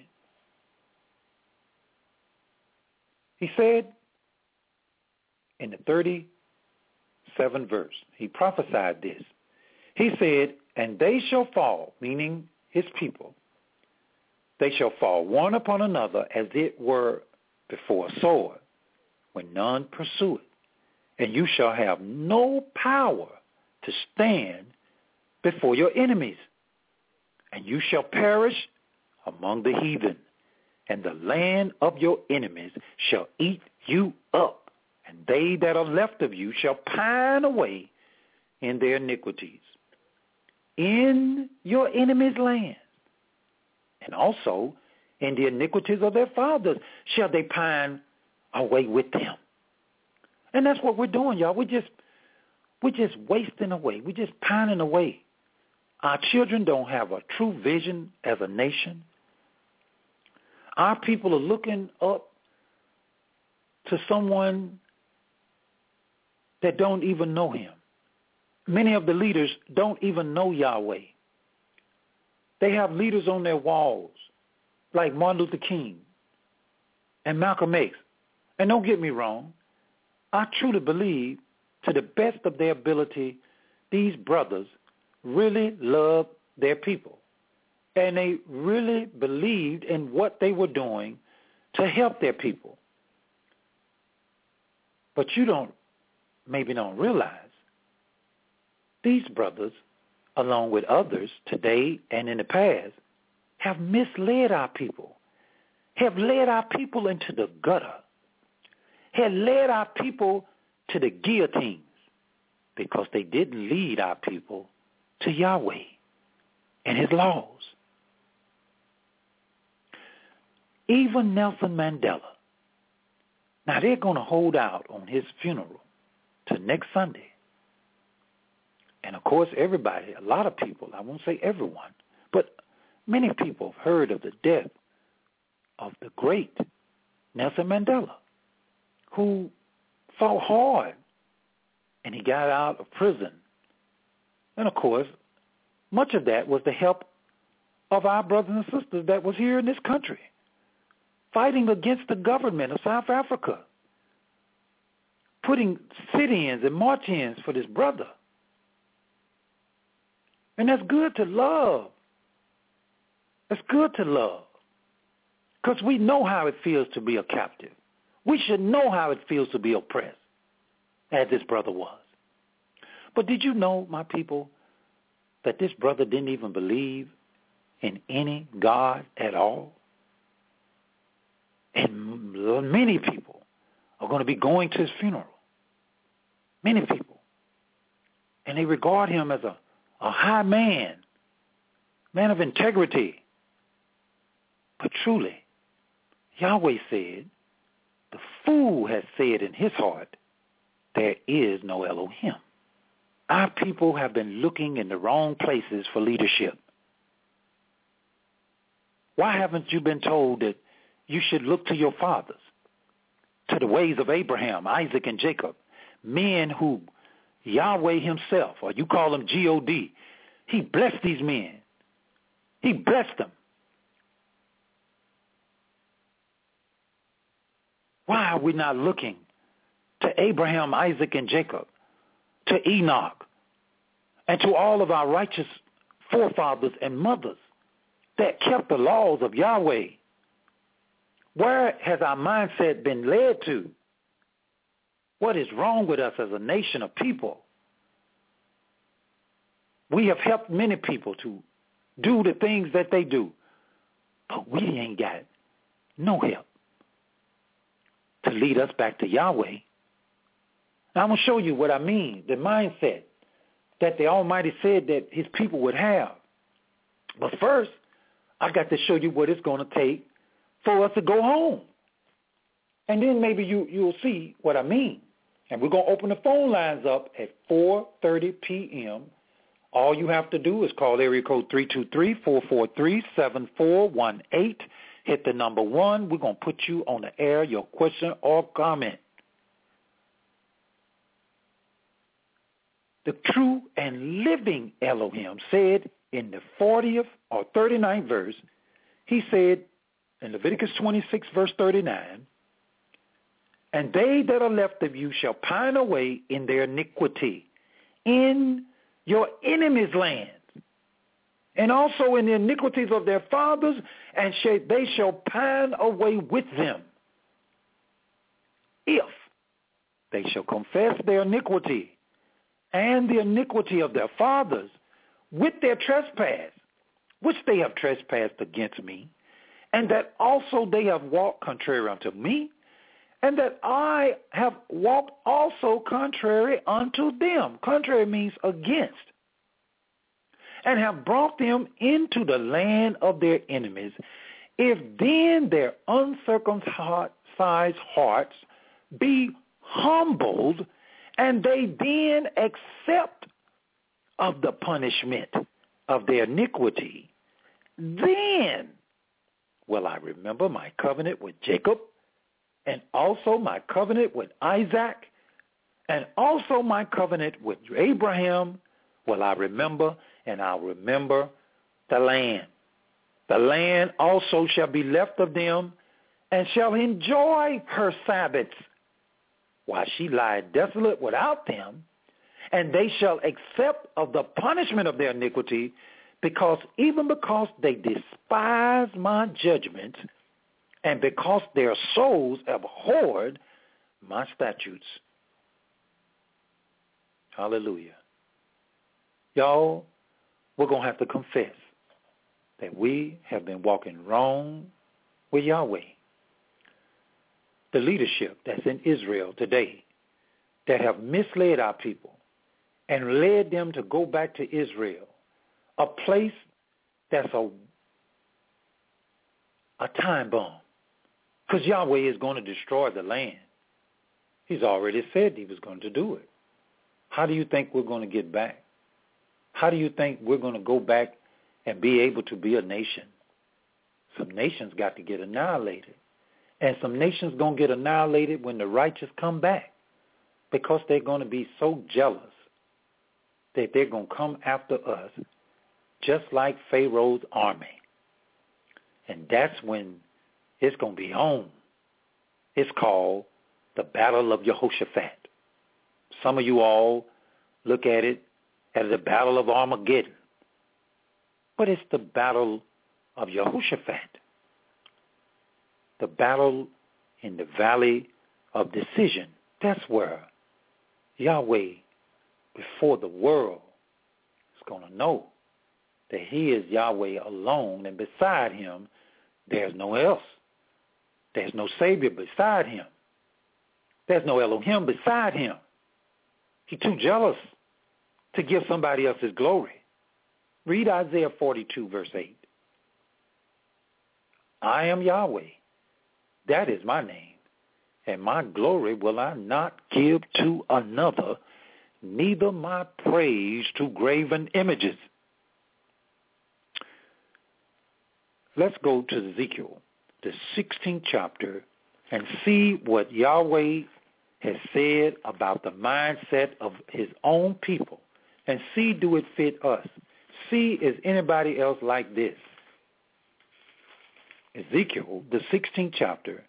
He said in the thirty-seventh verse, he prophesied this. He said, and they shall fall, meaning his people, they shall fall one upon another as it were before a sword, when none pursue it. And you shall have no power to stand before your enemies. And you shall perish among the heathen, and the land of your enemies shall eat you up, and they that are left of you shall pine away in their iniquities, in your enemies' land, and also in the iniquities of their fathers shall they pine away with them. And that's what we're doing, y'all. We just we're just wasting away. We're just pining away. Our children don't have a true vision as a nation. Our people are looking up to someone that don't even know him. Many of the leaders don't even know Yahweh. They have leaders on their walls like Martin Luther King and Malcolm X. And don't get me wrong, I truly believe, to the best of their ability, these brothers really loved their people. And they really believed in what they were doing to help their people. But you don't, maybe don't realize, these brothers, along with others today and in the past, have misled our people, have led our people into the gutter, had led our people to the guillotines because they didn't lead our people to Yahweh and his laws. Even Nelson Mandela. Now, they're going to hold out on his funeral to next Sunday. And, of course, everybody, a lot of people, I won't say everyone, but many people have heard of the death of the great Nelson Mandela, who fought hard, and he got out of prison. And, of course, much of that was the help of our brothers and sisters that was here in this country, fighting against the government of South Africa, putting sit-ins and march-ins for this brother. And that's good to love. That's good to love. Because we know how it feels to be a captive. We should know how it feels to be oppressed, as this brother was. But did you know, my people, that this brother didn't even believe in any God at all? And many people are going to be going to his funeral. Many people. And they regard him as a, a high man, man of integrity. But truly, Yahweh said, the fool has said in his heart, there is no Elohim. Our people have been looking in the wrong places for leadership. Why haven't you been told that you should look to your fathers, to the ways of Abraham, Isaac, and Jacob, men who Yahweh himself, or you call them G O D, he blessed these men. He blessed them. Why are we not looking to Abraham, Isaac, and Jacob, to Enoch, and to all of our righteous forefathers and mothers that kept the laws of Yahweh? Where has our mindset been led to? What is wrong with us as a nation of people? We have helped many people to do the things that they do, but we ain't got no help to lead us back to Yahweh. Now, I'm going to show you what I mean, the mindset that the Almighty said that his people would have. But first, I got to show you what it's going to take for us to go home. And then maybe you, you'll see what I mean. And we're going to open the phone lines up at four thirty p.m. All you have to do is call area code three two three, four four three, seven four one eight. Hit the number one. We're going to put you on the air, your question or comment. The true and living Elohim said in the fortieth or thirty-ninth verse, he said in Leviticus twenty-six, verse thirty-nine, and they that are left of you shall pine away in their iniquity, in your enemies' lands, and also in the iniquities of their fathers, and shall, they shall pine away with them, if they shall confess their iniquity and the iniquity of their fathers with their trespass, which they have trespassed against me, and that also they have walked contrary unto me, and that I have walked also contrary unto them. Contrary means against. And have brought them into the land of their enemies. If then their uncircumcised hearts be humbled, and they then accept of the punishment of their iniquity, then will I remember my covenant with Jacob, and also my covenant with Isaac, and also my covenant with Abraham will I remember, and I'll remember the land. The land also shall be left of them, and shall enjoy her Sabbaths, while she lieth desolate without them, and they shall accept of the punishment of their iniquity, because even because they despise my judgments, and because their souls abhorred my statutes. Hallelujah. Y'all, we're going to have to confess that we have been walking wrong with Yahweh. The leadership that's in Israel today that have misled our people and led them to go back to Israel, a place that's a, a time bomb, because Yahweh is going to destroy the land. He's already said he was going to do it. How do you think we're going to get back? How do you think we're going to go back and be able to be a nation? Some nations got to get annihilated. And some nations going to get annihilated when the righteous come back, because they're going to be so jealous that they're going to come after us just like Pharaoh's army. And that's when it's going to be on. It's called the Battle of Jehoshaphat. Some of you all look at it as the Battle of Armageddon. But it's the Battle of Jehoshaphat. The battle in the Valley of Decision. That's where Yahweh, before the world, is going to know that he is Yahweh alone, and beside him, there's no else. There's no Savior beside him. There's no Elohim beside him. He's too jealous to give somebody else his glory. Read Isaiah forty-two, verse eight. I am Yahweh. That is my name. And my glory will I not give to another, neither my praise to graven images. Let's go to Ezekiel, the sixteenth chapter, and see what Yahweh has said about the mindset of his own people, and see, do it fit us? See, is anybody else like this? Ezekiel, the sixteenth chapter.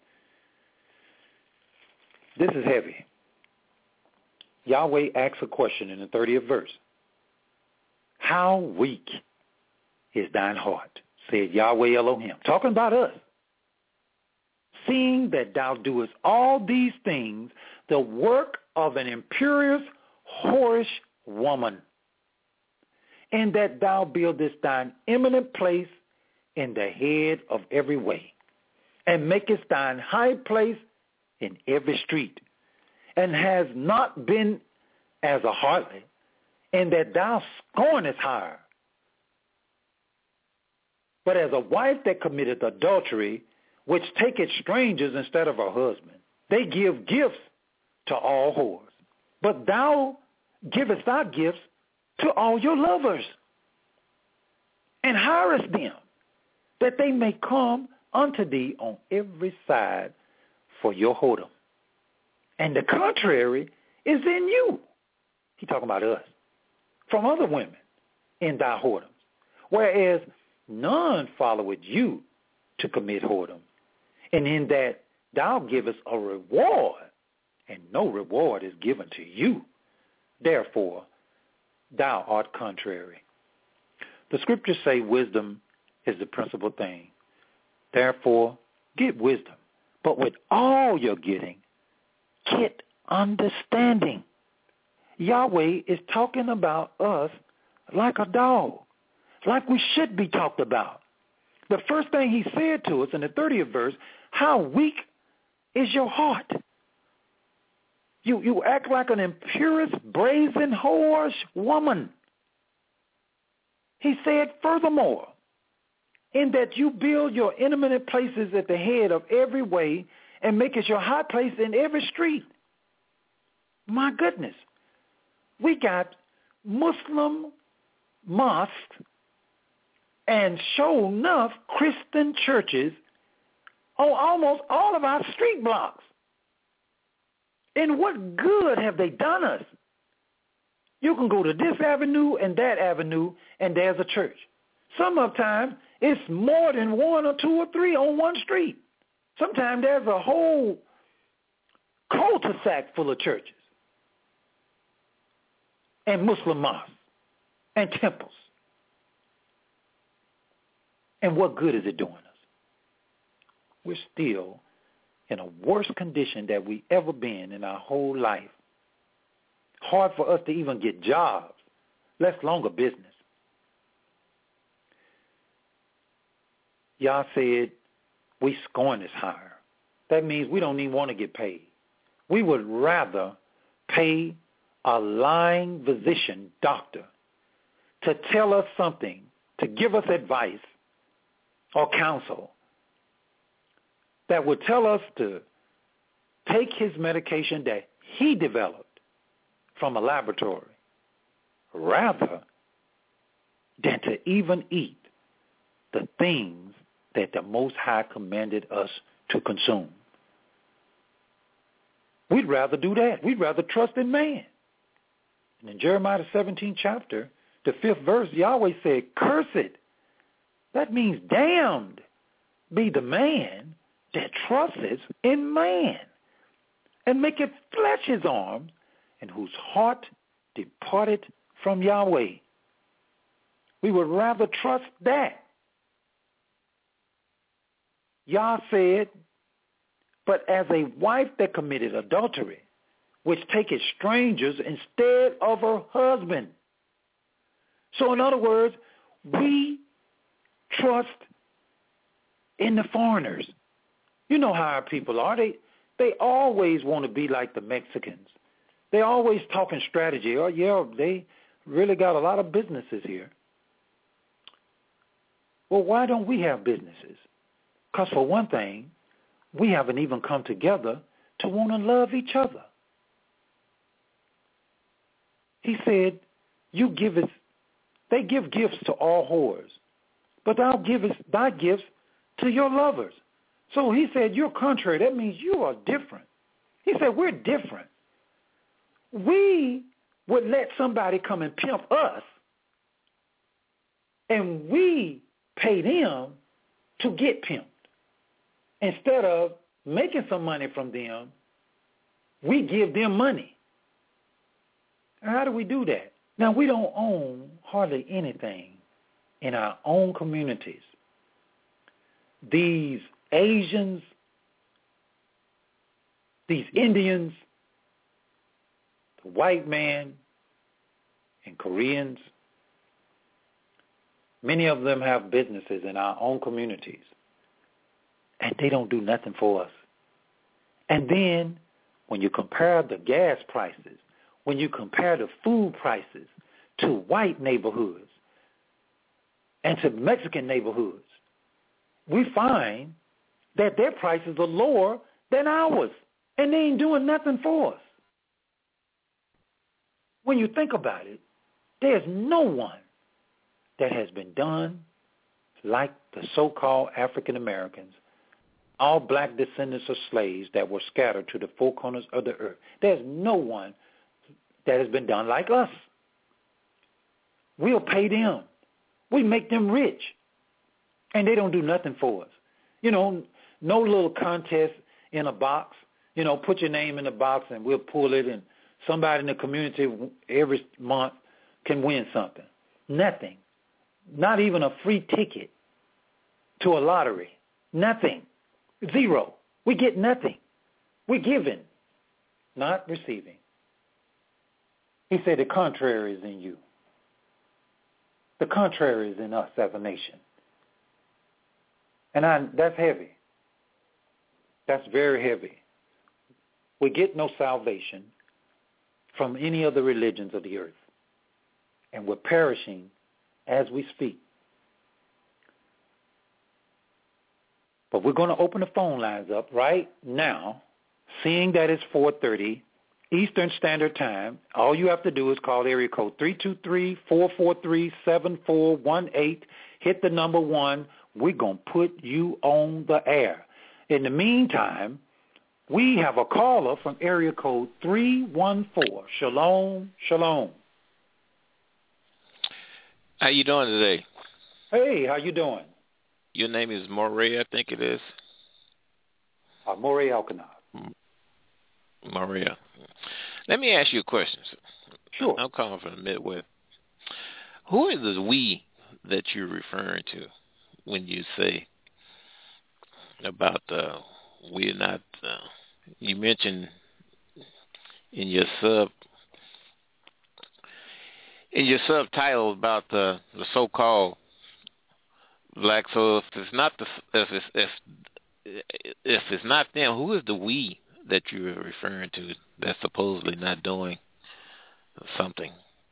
This is heavy. Yahweh asks a question in the thirtieth verse. How weak is thine heart, said Yahweh Elohim, talking about us, seeing that thou doest all these things, the work of an imperious, whorish woman, and that thou buildest thine eminent place in the head of every way, and makest thine high place in every street, and has not been as a harlot, and that thou scornest hire, but as a wife that committeth adultery, which taketh strangers instead of her husband. They give gifts to all whores, but thou givest thy gifts to all your lovers, and hirest them, that they may come unto thee on every side for your whoredom. And the contrary is in you. He's talking about us. From other women in thy whoredoms. Whereas none followeth you to commit whoredom. And in that thou givest a reward, and no reward is given to you. Therefore, thou art contrary. The scriptures say wisdom is the principal thing. Therefore, get wisdom. But with all you're getting, get understanding. Yahweh is talking about us like a dog, like we should be talked about. The first thing he said to us in the thirtieth verse, how weak is your heart? You, you act like an imperious, brazen, whorish woman. He said, furthermore, in that you build your eminent places at the head of every way and make it your high place in every street. My goodness. We got Muslim mosques and sure enough Christian churches on almost all of our street blocks. And what good have they done us? You can go to this avenue and that avenue, and there's a church. Some of the time, it's more than one or two or three on one street. Sometimes there's a whole cul-de-sac full of churches and Muslim mosques and temples. And what good is it doing us? We're still in a worse condition that we ever been in our whole life. Hard for us to even get jobs, less longer business. Yah said, we scorn this hire. That means we don't even want to get paid. We would rather pay a lying physician, doctor, to tell us something, to give us advice or counsel that would tell us to take his medication that he developed from a laboratory rather than to even eat the things that the Most High commanded us to consume. We'd rather do that. We'd rather trust in man. And in Jeremiah the seventeenth chapter, the fifth verse, Yahweh said, cursed. That means damned be the man that trusts in man and maketh flesh his arms, and whose heart departed from Yahweh. We would rather trust that. Yah said, but as a wife that committed adultery, which taketh strangers instead of her husband. So in other words, we trust in the foreigners. You know how our people are. They they always want to be like the Mexicans. They always talking strategy. Oh, yeah, they really got a lot of businesses here. Well, why don't we have businesses? Because for one thing, we haven't even come together to want to love each other. He said, you give it, they give gifts to all whores, but thou givest thy gifts to your lovers. So he said, you're contrary. That means you are different. He said, we're different. We would let somebody come and pimp us, and we pay them to get pimped. Instead of making some money from them, we give them money. How do we do that? Now, we don't own hardly anything in our own communities. These Asians, these Indians, the white man, and Koreans, many of them have businesses in our own communities, and they don't do nothing for us. And then when you compare the gas prices, when you compare the food prices to white neighborhoods and to Mexican neighborhoods, we find that their prices are lower than ours, and they ain't doing nothing for us. When you think about it, there's no one that has been done like the so-called African Americans, all black descendants of slaves that were scattered to the four corners of the earth. There's no one that has been done like us. We'll pay them. We make them rich, and they don't do nothing for us. You know, no little contest in a box. You know, put your name in the box, and we'll pull it, and somebody in the community every month can win something. Nothing. Not even a free ticket to a lottery. Nothing. Zero. We get nothing. We're giving, not receiving. He said the contrary is in you. The contrary is in us as a nation. And I, that's heavy. That's very heavy. We get no salvation from any of the religions of the earth. And we're perishing as we speak. But we're going to open the phone lines up right now, seeing that it's four thirty Eastern Standard Time. All you have to do is call area code three two three, four four three, seven four one eight. Hit the number one. We're going to put you on the air. In the meantime, we have a caller from area code three one four. Shalom, shalom. How you doing today? Hey, how you doing? Your name is Moray, I think it is. Uh, Moray Elkanah. Maria. Let me ask you a question. Sure. I'm calling from the Midwest. Who is the we that you're referring to when you say about uh, we're not, uh, you mentioned in your sub, in your subtitle about the, the so-called black, so if it's not the, if it's, if, if it's not them, who is the we that you're referring to that's supposedly not doing something.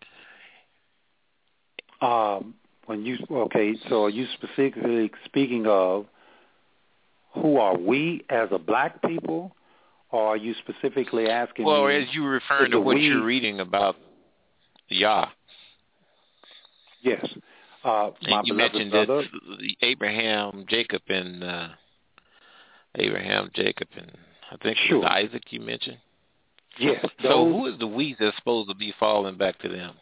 Um, when you okay, so are you specifically speaking of who are we as a black people, or are you specifically asking well, me? Well, as you referring to what we, you're reading about Yah. Yes. Uh, my and you mentioned brother, that Abraham, Jacob, and uh, Abraham, Jacob, and I think sure. it was Isaac you mentioned. Yes. So those, who is the we that's supposed to be falling back to them?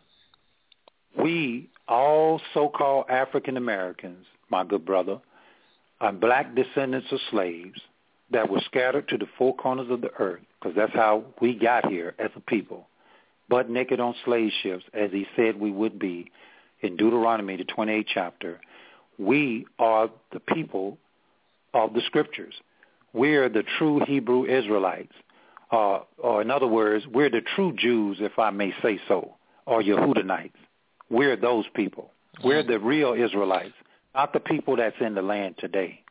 We, all so-called African Americans, my good brother, are black descendants of slaves that were scattered to the four corners of the earth, because that's how we got here as a people, butt naked on slave ships, as he said we would be in Deuteronomy, the twenty-eighth chapter. We are the people of the scriptures. We're the true Hebrew Israelites. Uh, or in other words, we're the true Jews, if I may say so, or Yehudanites. We're those people. We're the real Israelites, not the people that's in the land today.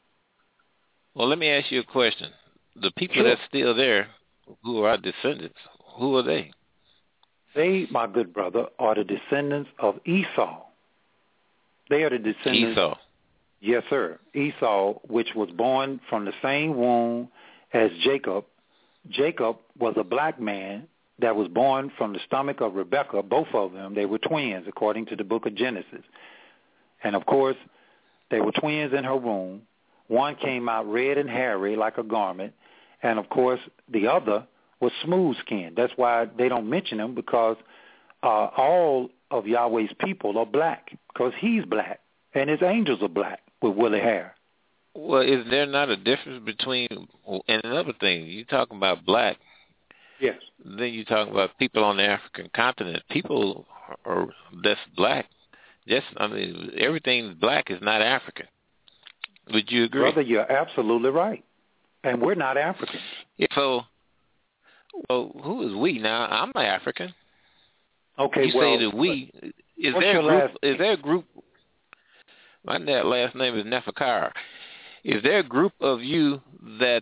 Well, let me ask you a question. The people sure. that's still there, who are our descendants, who are they? They, my good brother, are the descendants of Esau. They are the descendants. Esau. Yes, sir. Esau, which was born from the same womb as Jacob. Jacob was a black man that was born from the stomach of Rebekah. Both of them, they were twins, according to the book of Genesis. And, of course, they were twins in her womb. One came out red and hairy like a garment. And, of course, the other was smooth-skinned. That's why they don't mention him, because uh, all of Yahweh's people are black, because he's black, and his angels are black with woolly hair. Well, is there not a difference between, and another thing, you're talking about black. Yes. Then you're talking about people on the African continent. People are that's black. Just, I mean, everything black is not African. Would you agree? Brother, you're absolutely right. And we're not Africans. Yeah, so, well, who is we now? I'm an African. Okay, you well, say that we. Is what's there a your group? last Is there a group? My last name is Nephakar. Is there a group of you that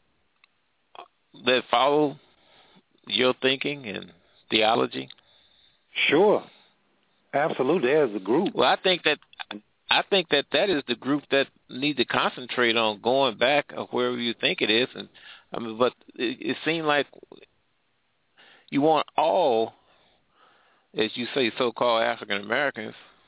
that follow your thinking and theology? Sure, absolutely. There's a group. Well, I think that I think that that is the group that need to concentrate on going back of wherever you think it is, and I mean, but it, it seemed like you want all, as you say, so-called African Americans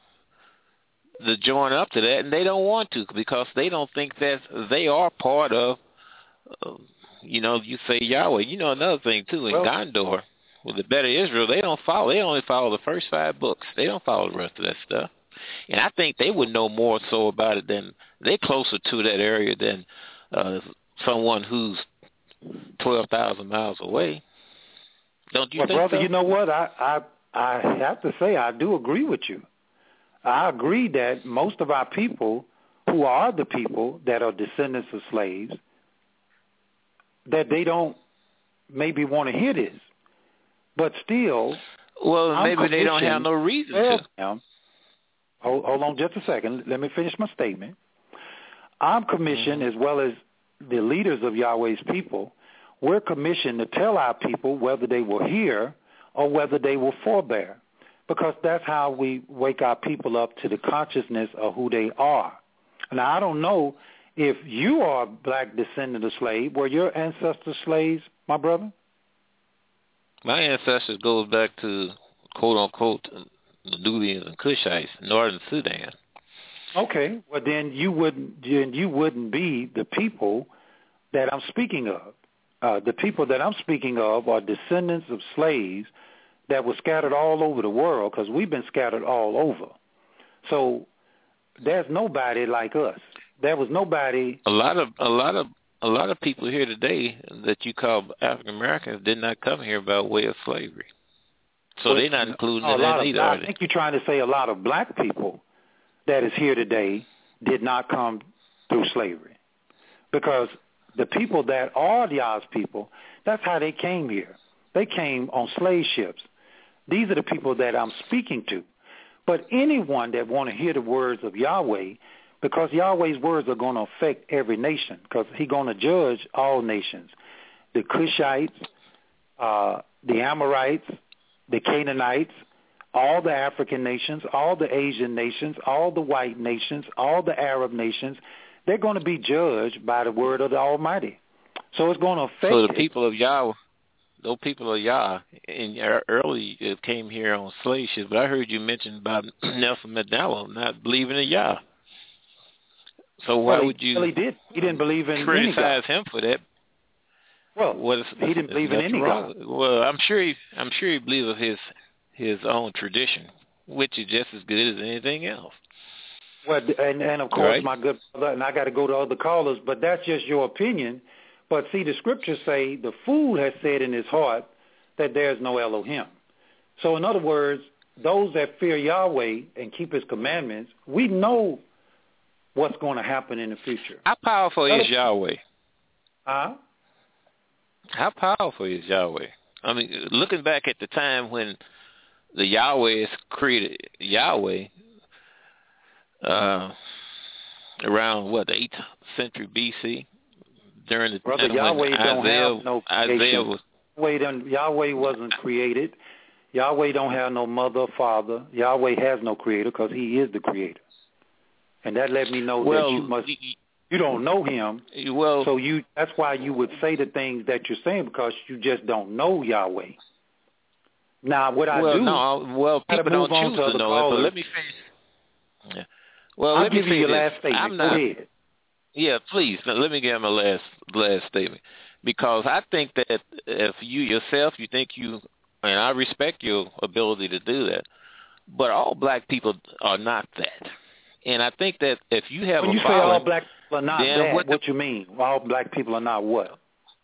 to join up to that, and they don't want to because they don't think that they are part of, uh, you know, you say Yahweh. You know, another thing, too, in well, Gondor, with the Better Israel, they don't follow. They only follow the first five books. They don't follow the rest of that stuff. And I think they would know more so about it than, they're closer to that area than uh, someone who's twelve thousand miles away. Don't you well, think brother, so? you know what? I, I, I have to say I do agree with you. I agree that most of our people, who are the people that are descendants of slaves, that they don't maybe want to hear this. But still, well, I'm maybe they don't have no reason to. Now, hold, hold on just a second. Let me finish my statement. I'm commissioned, mm-hmm. as well as the leaders of Yahweh's people, we're commissioned to tell our people whether they will hear or whether they will forbear, because that's how we wake our people up to the consciousness of who they are. Now, I don't know if you are a black descendant of slave. Were your ancestors slaves, my brother? My ancestors goes back to, quote-unquote, the Nubians and Cushites, northern Sudan. Okay, well, then you wouldn't, then you wouldn't be the people that I'm speaking of. Uh, the people that I'm speaking of are descendants of slaves that were scattered all over the world, because we've been scattered all over. So there's nobody like us. There was nobody. A lot of a lot of a lot of people here today that you call African Americans did not come here by way of slavery. So they're not included in that either. I think you're trying to say a lot of black people that is here today did not come through slavery, because the people that are Yah's people, that's how they came here. They came on slave ships. These are the people that I'm speaking to. But anyone that want to hear the words of Yahweh, because Yahweh's words are going to affect every nation, because he's going to judge all nations. The Cushites, uh, the Amorites, the Canaanites, all the African nations, all the Asian nations, all the white nations, all the Arab nations, they're going to be judged by the word of the Almighty. So it's going to affect So the it. people of Yah, those people of Yah, in early it came here on slave ships, but I heard you mention about Nelson Mandela not believing in Yah. So why well, he, would you well, he did. He didn't believe in criticize any God. him for that? Well, what is, he didn't believe in any wrong. God. Well, I'm sure he, I'm sure he believes in his his own tradition, which is just as good as anything else. Well, and, and of course, right? my good brother, and I got to go to other callers, but that's just your opinion. But see, the scriptures say the fool has said in his heart that there's no Elohim. So in other words, those that fear Yahweh and keep his commandments, we know what's going to happen in the future. How powerful is Yahweh? Huh? How powerful is Yahweh? I mean, looking back at the time when the Yahweh is created, Yahweh, uh, around, what, the eighth century B C, during the Brother, time Yahweh when don't Isaiah, have no Isaiah was... Yahweh, done, Yahweh wasn't created. Yahweh don't have no mother or father. Yahweh has no creator because he is the creator. And that let me know well, that you must... You don't know him, well, so you that's why you would say the things that you're saying because you just don't know Yahweh. Now, what I well, do... No, well, people don't choose to, to know callers. It, but let me finish. Yeah. Well, I'll let give me you say your this. last statement. I'm Go not, ahead. Yeah, please. Now, let me give my last last statement. Because I think that if you yourself, you think you... And I respect your ability to do that. But all black people are not that. And I think that if you have when a you following, say all black people are not that, what, what you mean? All black people are not what?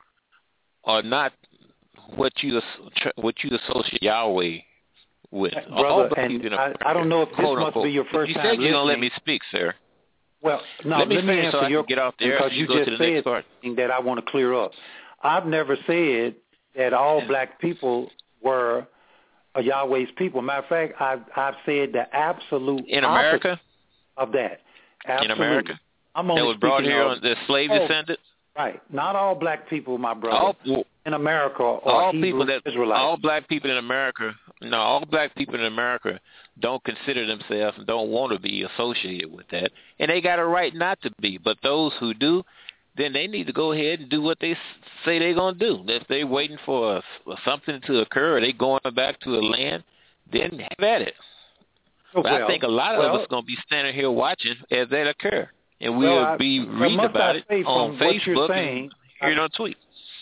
Are not what you what you associate Yahweh with. Brother, and I, I don't know if this quote, must unquote. be your first you time said you're going to let listening. me speak, sir. Well, no, let me, let me finish answer so I your can get off there because you, you go just to the said next part. something that I want to clear up. I've never said that all black people were Yahweh's people. Matter of fact, I've, I've said the absolute in America of that. Absolutely. In America, I'm only that was brought here of, on the slave oh, descendants. Right, not all black people, my brother. All, well, in America or all Hebrew people that Israelites. all black people in America, no, all black people in America don't consider themselves and don't want to be associated with that, and they got a right not to be. But those who do, then they need to go ahead and do what they say they're going to do. If they're waiting for, a, for something to occur, or they going back to a land, then have at it. But well, I think a lot of well, us going to be standing here watching as that occur, and we'll well, I, be reading well, about I it on Facebook saying, and hearing on tweet.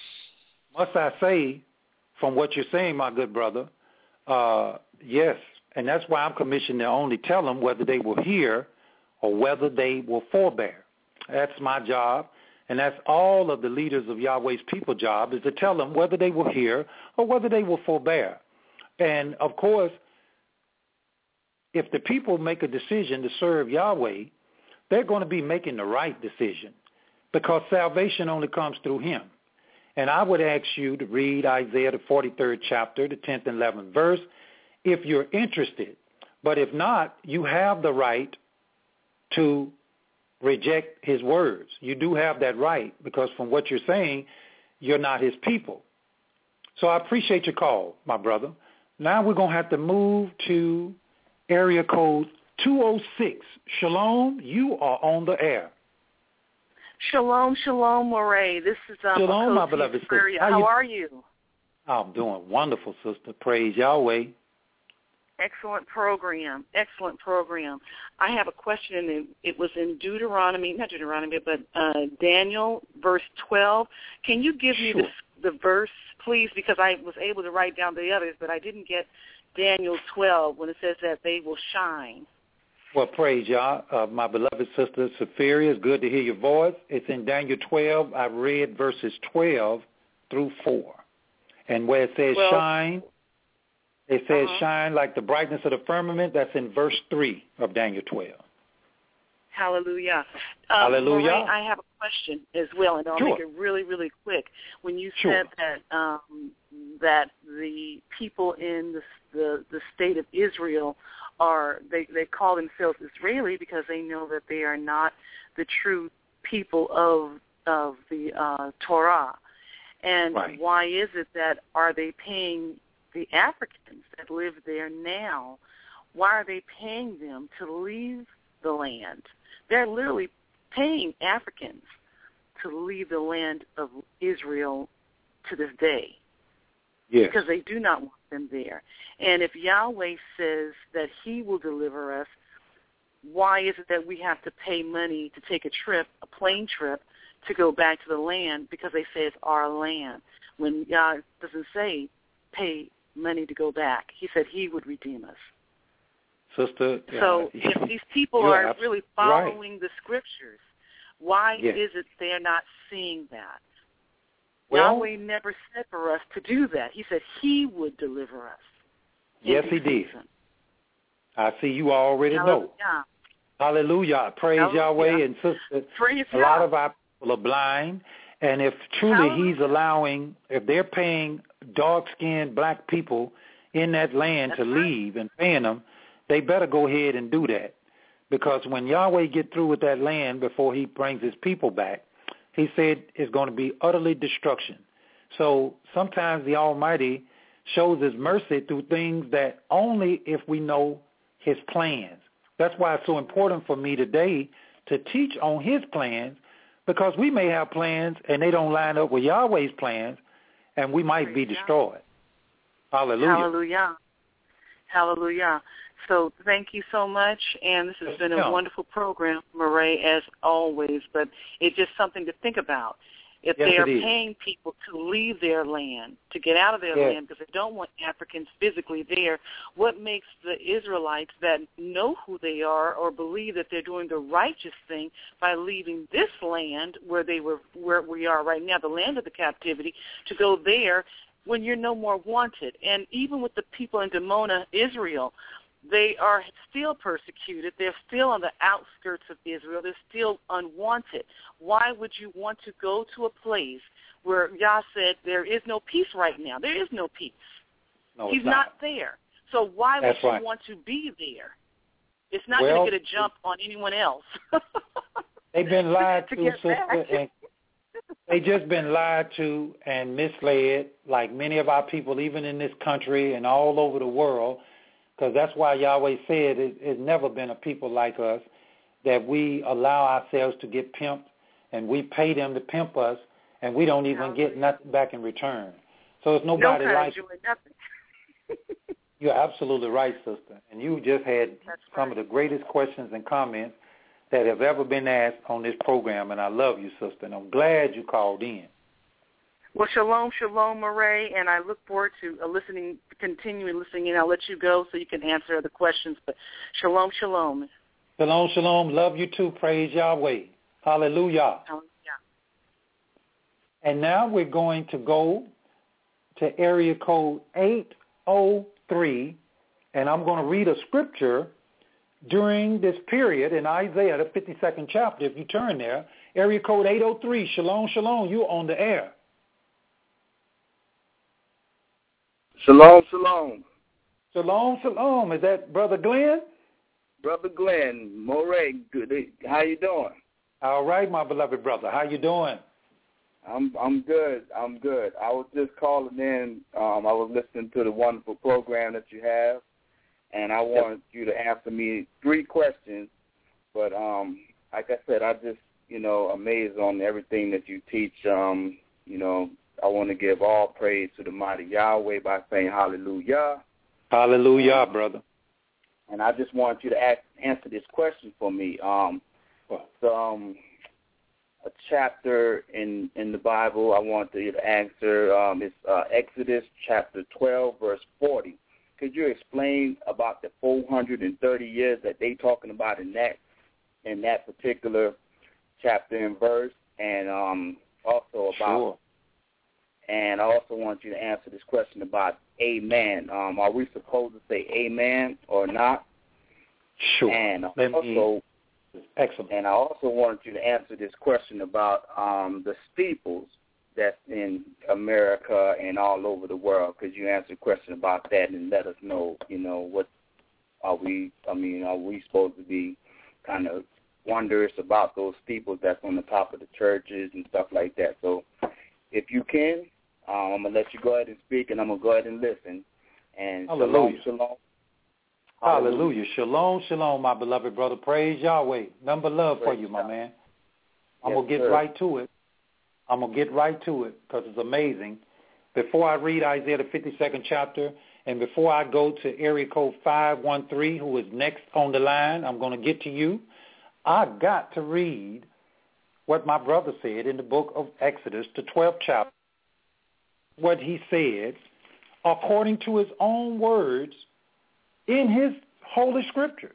Must I say, from what you're saying, my good brother, uh, yes, and that's why I'm commissioned to only tell them whether they will hear or whether they will forbear. That's my job, and that's all of the leaders of Yahweh's people job is to tell them whether they will hear or whether they will forbear. And, of course, if the people make a decision to serve Yahweh, they're going to be making the right decision because salvation only comes through him. And I would ask you to read Isaiah, the forty-third chapter, the tenth and eleventh verse, if you're interested. But if not, you have the right to reject his words. You do have that right because from what you're saying, you're not his people. So I appreciate your call, my brother. Now we're going to have to move to area code two oh six. Shalom, you are on the air. Shalom, shalom, Moray. This is um, Shalom, my beloved sister. How, How are you? I'm doing wonderful, sister. Praise Yahweh. Excellent program. Excellent program. I have a question, and it, it was in Deuteronomy, not Deuteronomy, but uh, Daniel, verse twelve. Can you give me sure. the, the verse, please? Because I was able to write down the others, but I didn't get Daniel twelve when it says that they will shine. Well, praise Yah. Uh, my beloved sister, Sapphira, it's good to hear your voice. It's in Daniel twelve. I read verses twelve through four. And where it says well, shine, it says uh-huh. shine like the brightness of the firmament. That's in verse three of Daniel twelve. Hallelujah. Um, Hallelujah. Marie, I have a question as well, and I'll sure. make it really, really quick. When you sure. said that um, that the people in the, the the state of Israel are they, they call themselves Israeli because they know that they are not the true people of of the uh, Torah. And right. why is it that are they paying the Africans that live there now, why are they paying them to leave the land? They're literally paying Africans to leave the land of Israel to this day. Yes. Because they do not want them there. And if Yahweh says that he will deliver us, why is it that we have to pay money to take a trip, a plane trip, to go back to the land because they say it's our land? When Yah doesn't say pay money to go back. He said he would redeem us. Sister. So uh, if these people are are really following right. the scriptures, why yes. is it they're not seeing that? Well, Yahweh never said for us to do that. He said he would deliver us. Yes, he did. Season. I see you already Hallelujah. know. Hallelujah. Praise Hallelujah. Yahweh. And sister, Praise a Yah. lot of our people are blind. And if truly Hallelujah. he's allowing, if they're paying dark-skinned black people in that land That's to right. leave and paying them, they better go ahead and do that. Because when Yahweh get through with that land before he brings his people back, he said it's going to be utterly destruction. So sometimes the Almighty shows his mercy through things that only if we know his plans. That's why it's so important for me today to teach on his plans, because we may have plans and they don't line up with Yahweh's plans, and we might be destroyed. Hallelujah. Hallelujah. Hallelujah. So thank you so much, and this has been a Yeah. wonderful program, Murray, as always, but it's just something to think about. If Yes, they are it is. paying people to leave their land, to get out of their Yes. land, because they don't want Africans physically there, what makes the Israelites that know who they are or believe that they're doing the righteous thing by leaving this land where they were, where we are right now, the land of the captivity, to go there when you're no more wanted? And even with the people in Dimona, Israel, they are still persecuted. They're still on the outskirts of Israel. They're still unwanted. Why would you want to go to a place where Yah said there is no peace right now? There is no peace. No, He's it's not. not there. So why That's would you right. want to be there? It's not Well, going to get a jump on anyone else. They've been lied to to, get sister, back. and they just been lied to and misled, like many of our people, even in this country and all over the world, because that's why Yahweh said it, it's never been a people like us, that we allow ourselves to get pimped, and we pay them to pimp us, and we don't even get nothing back in return. So it's nobody no like doing nothing. You're absolutely right, sister. And you just had That's some right. of the greatest questions and comments that have ever been asked on this program, and I love you, sister, and I'm glad you called in. Well, shalom, shalom, Murray, and I look forward to uh, listening, continuing listening in. I'll let you go so you can answer other questions, but shalom, shalom. Shalom, shalom. Love you too. Praise Yahweh. Hallelujah. Hallelujah. And now we're going to go to area code eight oh three, and I'm going to read a scripture during this period in Isaiah, the fifty-second chapter. If you turn there, area code eight oh three, shalom, shalom, you on the air. Shalom, shalom. Shalom, shalom. Is that Brother Glenn? Brother Glenn, Moray, good. How you doing? All right, my beloved brother. How you doing? I'm I'm good. I'm good. I was just calling in. Um, I was listening to the wonderful program that you have, and I wanted you to answer me three questions. But um, like I said, I just you know amazed on everything that you teach. Um, you know, I want to give all praise to the mighty Yahweh by saying Hallelujah. Hallelujah, um, brother. And I just want you to ask, answer this question for me. Um, so, um, a chapter in, in the Bible I want you to answer. Um, it's uh, Exodus chapter twelve, verse forty. Could you explain about the four hundred thirty years that they talking about in that in that particular chapter and verse, and um, also about. Sure. And I also want you to answer this question about amen. Um, are we supposed to say amen or not? Sure. And Let also, me... Excellent. and I also wanted you to answer this question about um, the steeples that's in America and all over the world. Could you answer a question about that and let us know, you know, what are we, I mean, are we supposed to be kind of wondrous about those steeples that's on the top of the churches and stuff like that? So if you can, um, I'm going to let you go ahead and speak, and I'm going to go ahead and listen. And Hallelujah. Shalom, shalom. Hallelujah. Shalom, shalom, my beloved brother. Praise Yahweh. Nothing but love for Praise you, my God. man. I'm Yes, going to get sir. right to it. I'm going to get right to it because it's amazing. Before I read Isaiah the fifty-second chapter, and before I go to area code five one three, who is next on the line, I'm going to get to you. I got to read what my brother said in the book of Exodus, the twelfth chapter, what he said according to his own words in his holy scriptures.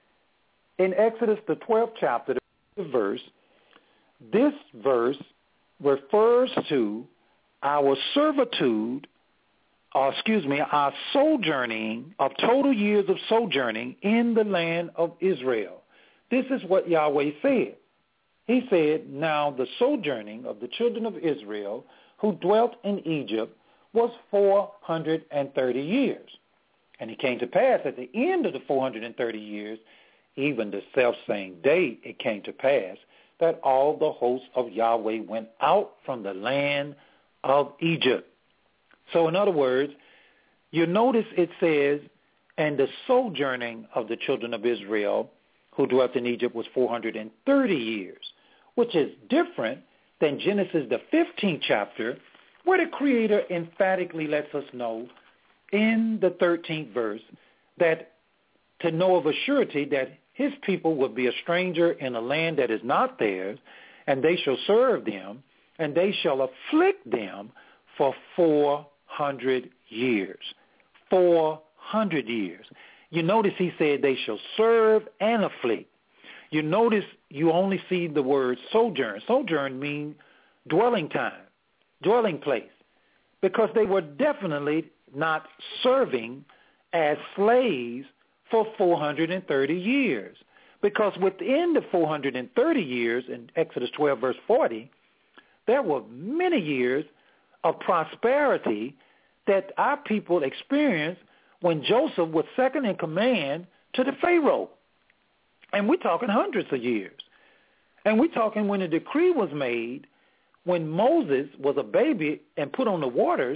In Exodus, the twelfth chapter, the verse, this verse refers to our servitude, or excuse me, our sojourning of total years of sojourning in the land of Israel. This is what Yahweh said. He said, now the sojourning of the children of Israel who dwelt in Egypt was four hundred thirty years. And it came to pass at the end of the four hundred thirty years, even the selfsame day it came to pass, that all the hosts of Yahweh went out from the land of Egypt. So in other words, you notice it says, and the sojourning of the children of Israel who dwelt in Egypt was four hundred thirty years, which is different than Genesis, the fifteenth chapter, where the Creator emphatically lets us know in the thirteenth verse that to know of a surety that his people would be a stranger in a land that is not theirs, and they shall serve them, and they shall afflict them for four hundred years. Four hundred years. You notice he said they shall serve and afflict. You notice you only see the word sojourn. Sojourn means dwelling time, dwelling place, because they were definitely not serving as slaves for four hundred thirty years. Because within the four hundred thirty years, in Exodus twelve, verse forty, there were many years of prosperity that our people experienced when Joseph was second in command to the Pharaoh. And we're talking hundreds of years. And we're talking when a decree was made, when Moses was a baby and put on the waters,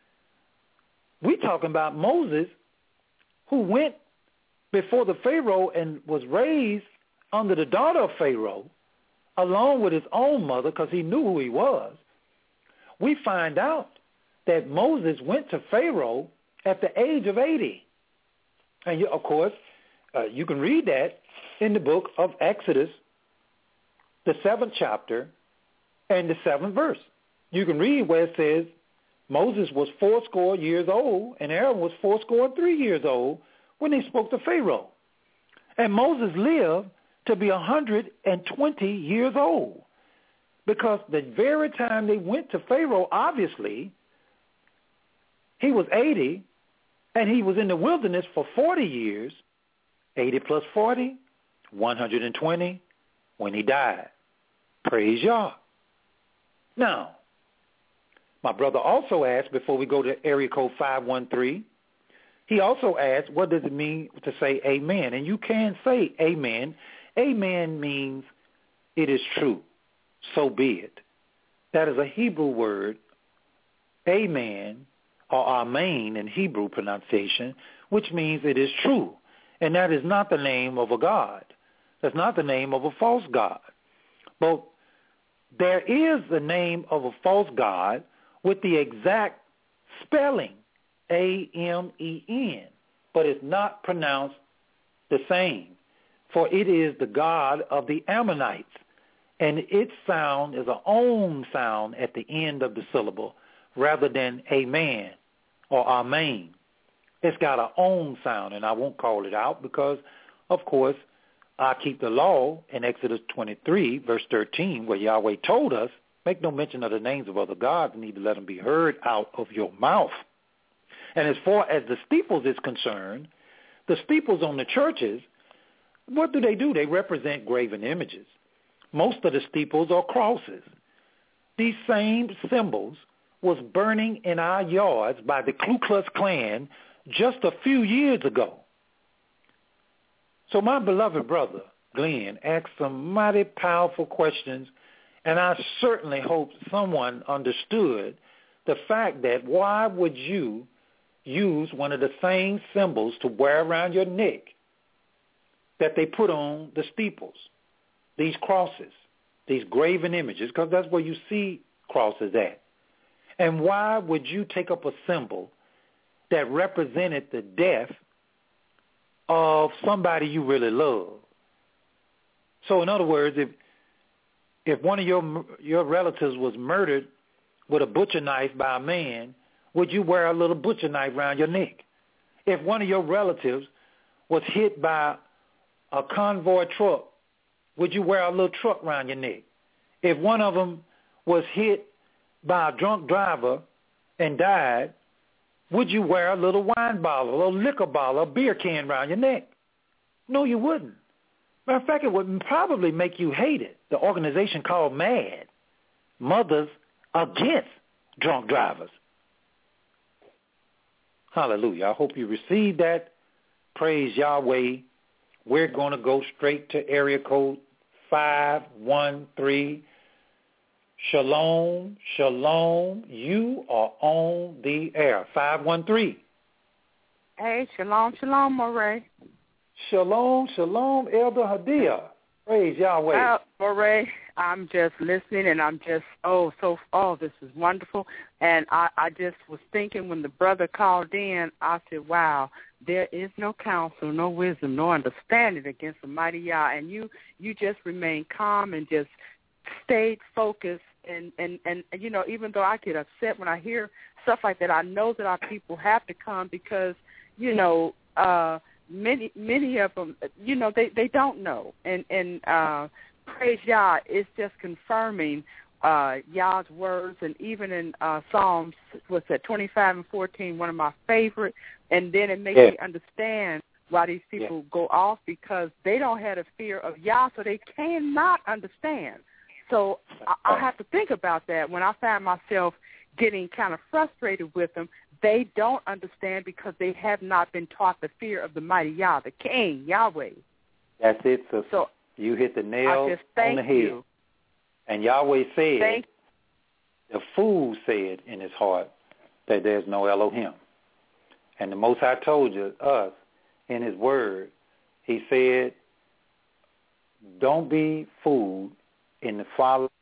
we're talking about Moses who went before the Pharaoh and was raised under the daughter of Pharaoh, along with his own mother, because he knew who he was. We find out that Moses went to Pharaoh at the age of eighty. And, you, of course, uh, you can read that in the book of Exodus, the seventh chapter, and the seventh verse. You can read where it says Moses was fourscore years old, and Aaron was fourscore and three years old when they spoke to Pharaoh. And Moses lived to be one hundred twenty years old, because the very time they went to Pharaoh, obviously, he was eighty, and he was in the wilderness for forty years, eighty plus forty, one hundred twenty, when he died. Praise Yah. Now, my brother also asked, before we go to area code five one three, he also asked, what does it mean to say amen? And you can say amen. Amen means it is true, so be it. That is a Hebrew word, amen, or amen in Hebrew pronunciation, which means it is true. And that is not the name of a god. That's not the name of a false god. But there is the name of a false god with the exact spelling, A M E N, but it's not pronounced the same, for it is the god of the Ammonites, and its sound is an own sound at the end of the syllable rather than amen or amen. It's got an own sound, and I won't call it out because, of course, I keep the law in Exodus twenty-three, verse thirteen, where Yahweh told us, make no mention of the names of other gods, and neither let them be heard out of your mouth. And as far as the steeples is concerned, the steeples on the churches, what do they do? They represent graven images. Most of the steeples are crosses. These same symbols was burning in our yards by the Ku Klux Klan just a few years ago. So my beloved brother, Glenn, asked some mighty powerful questions, and I certainly hope someone understood the fact that why would you use one of the same symbols to wear around your neck that they put on the steeples, these crosses, these graven images, because that's where you see crosses at. And why would you take up a symbol that represented the death of somebody you really love? So in other words, if if one of your your relatives was murdered with a butcher knife by a man, would you wear a little butcher knife around your neck? If one of your relatives was hit by a convoy truck, would you wear a little truck around your neck? If one of them was hit by a drunk driver and died, would you wear a little wine bottle, a little liquor bottle, a beer can around your neck? No, you wouldn't. Matter of fact, it would probably make you hate it. The organization called MAD, Mothers Against Drunk Drivers. Hallelujah. I hope you received that. Praise Yahweh. We're going to go straight to area code five one three. Shalom, shalom. You are on the air. five one three. Hey, shalom, shalom, Moray. Shalom, shalom, Elder Hadia. Praise Yahweh. Uh, Moray, I'm just listening, and I'm just, oh, so, oh, this is wonderful. And I, I just was thinking when the brother called in, I said, wow, there is no counsel, no wisdom, no understanding against the mighty Yah. And you, you just remain calm and just stayed focused. And, and, and, you know, even though I get upset when I hear stuff like that, I know that our people have to come because, you know, uh, many many of them, you know, they, they don't know. And, and uh, praise Yah is just confirming uh, Yah's words. And even in uh, Psalms, what's that, twenty-five and fourteen, one of my favorite. And then it makes yeah. me understand why these people yeah. go off, because they don't have a fear of Yah, so they cannot understand. So I, I have to think about that when I find myself getting kind of frustrated with them. They don't understand because they have not been taught the fear of the mighty Yah, the King, Yahweh. That's it, sister. So you hit the nail on the head. You. And Yahweh said, thank the fool said in his heart that there's no Elohim. And the Most High told you, us, in his word, he said, don't be fooled in the follow.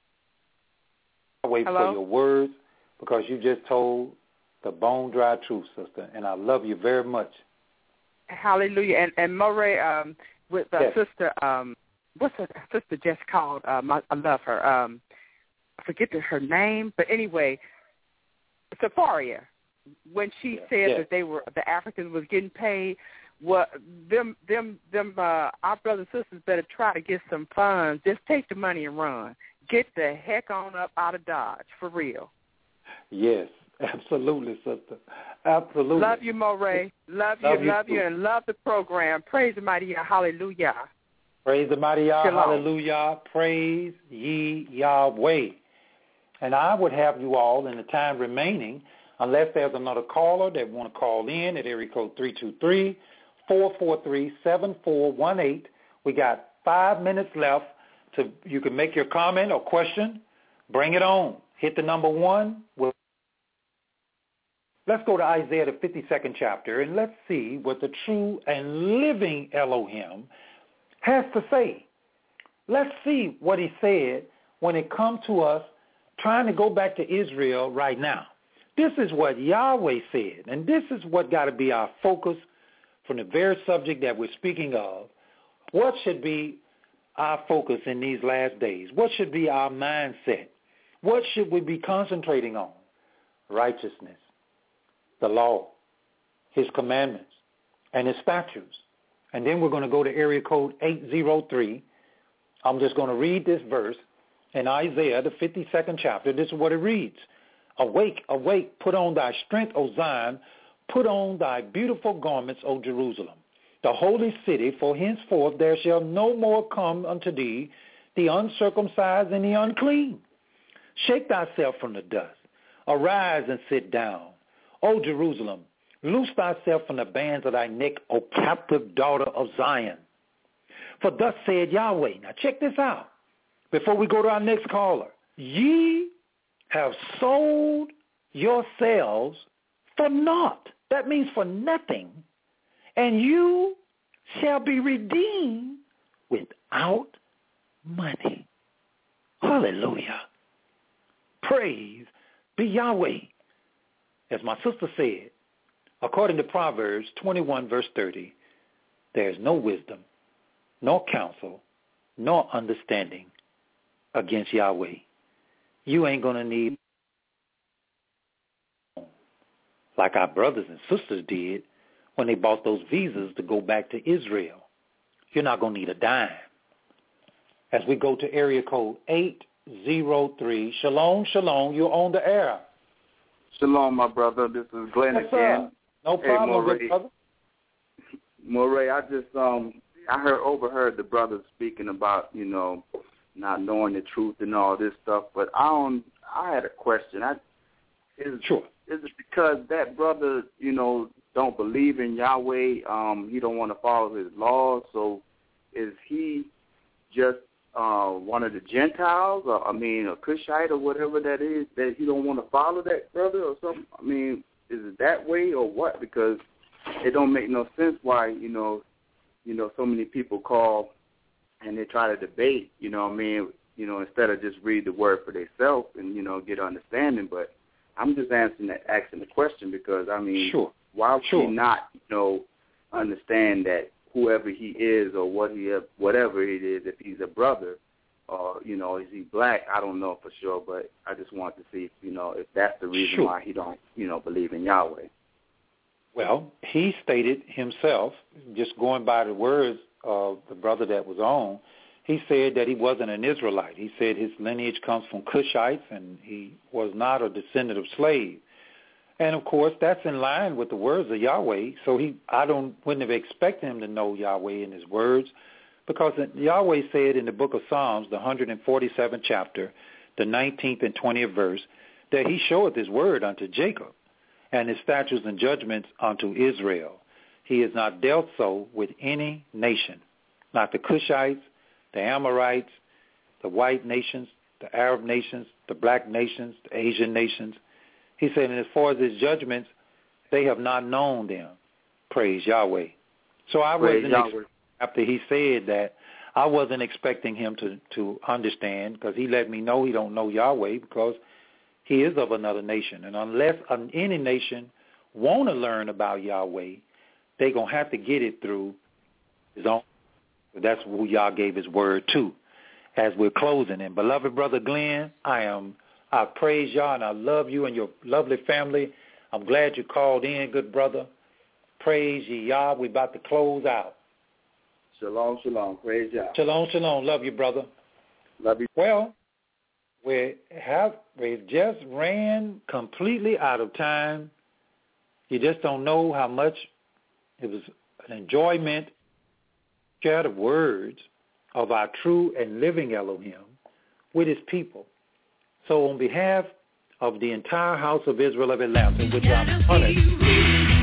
Wait Hello? for your words, because you just told the bone-dry truth, sister, and I love you very much. Hallelujah. And, and Moray, um, with uh, yes. sister, um, what's her sister just called? Um, I, I love her. Um, I forget her name, but anyway, Safaria. When she yes. said yes. that they were the Africans was getting paid, what them them them uh, our brothers and sisters better try to get some funds. Just take the money and run. Get the heck on up out of Dodge, for real. Yes, absolutely, sister. Absolutely. Love you, Moray. Love you, love you, love you, and love the program. Praise the mighty Yah. Hallelujah. Praise the mighty Yah. Shalom. Hallelujah. Praise ye Yahweh. And I would have you all in the time remaining, unless there's another caller that want to call in at area code three two three, four four three, seven four one eight. We got five minutes left. To, you can make your comment or question. Bring it on. Hit the number one. We'll, let's go to Isaiah, the fifty-second chapter, and let's see what the true and living Elohim has to say. Let's see what he said when it comes to us trying to go back to Israel right now. This is what Yahweh said, and this is what got to be our focus from the very subject that we're speaking of. What should be our focus in these last days? What should be our mindset? What should we be concentrating on? Righteousness, the law, his commandments, and his statutes. And then we're going to go to area code eight oh three. I'm just going to read this verse in Isaiah, the fifty-second chapter. This is what it reads. Awake, awake, put on thy strength, O Zion, put on thy beautiful garments, O Jerusalem, the holy city, for henceforth there shall no more come unto thee the uncircumcised and the unclean. Shake thyself from the dust. Arise and sit down. O Jerusalem, loose thyself from the bands of thy neck, O captive daughter of Zion. For thus said Yahweh. Now check this out before we go to our next caller. Ye have sold yourselves for naught. That means for nothing. And you shall be redeemed without money. Hallelujah. Praise be Yahweh. As my sister said, according to Proverbs twenty-one, verse thirty, there is no wisdom, nor counsel, nor understanding against Yahweh. You ain't going to need, like our brothers and sisters did when they bought those visas to go back to Israel. You're not going to need a dime. As we go to area code eight zero three, Shalom, Shalom, you're on the air. Shalom, my brother. This is Glenn Yes, again. sir. No Hey, problem, Moray. good brother. Moray, I just um I heard overheard the brothers speaking about, you know, not knowing the truth and all this stuff, but I don't I had a question. I is Sure. Is it because that brother, you know, don't believe in Yahweh, um, he don't want to follow his laws, so is he just uh, one of the Gentiles, or I mean, a Cushite or whatever that is, that he don't want to follow that brother or something? I mean, is it that way or what? Because it don't make no sense why, you know, you know, so many people call and they try to debate, you know what I mean, you know, instead of just read the word for themselves and, you know, get understanding. But I'm just answering that, asking the question because, I mean, Sure. why would Sure. he not, you know, understand that whoever he is or what he, whatever it is, if he's a brother or, you know, is he black, I don't know for sure, but I just want to see, if, you know, if that's the reason Sure. why he don't, you know, believe in Yahweh. Well, he stated himself, just going by the words of the brother that was on, he said that he wasn't an Israelite. He said his lineage comes from Cushites, and he was not a descendant of slaves. And, of course, that's in line with the words of Yahweh. So he, I don't, wouldn't have expected him to know Yahweh in his words, because Yahweh said in the book of Psalms, the one hundred forty-seventh chapter, the nineteenth and twentieth verse, that he showeth his word unto Jacob, and his statutes and judgments unto Israel. He has not dealt so with any nation, not the Cushites, the Amorites, the white nations, the Arab nations, the black nations, the Asian nations. He said, and as far as his judgments, they have not known them. Praise Yahweh. So I Praise wasn't, Yahweh. ex- after he said that, I wasn't expecting him to, to understand, because he let me know he don't know Yahweh because he is of another nation. And unless um, any nation want to learn about Yahweh, they're going to have to get it through his own. That's who Yah gave his word to. As we're closing, and beloved brother Glenn, I am, I praise Yah and I love you and your lovely family. I'm glad you called in, good brother. Praise ye Yah. We're about to close out. Shalom, shalom. Praise Yah. Shalom, shalom. Love you, brother. Love you. Well, we have we just ran completely out of time. You just don't know how much it was an enjoyment. Share the words of our true and living Elohim with his people. So on behalf of the entire house of Israel of Atlanta, which I'm honored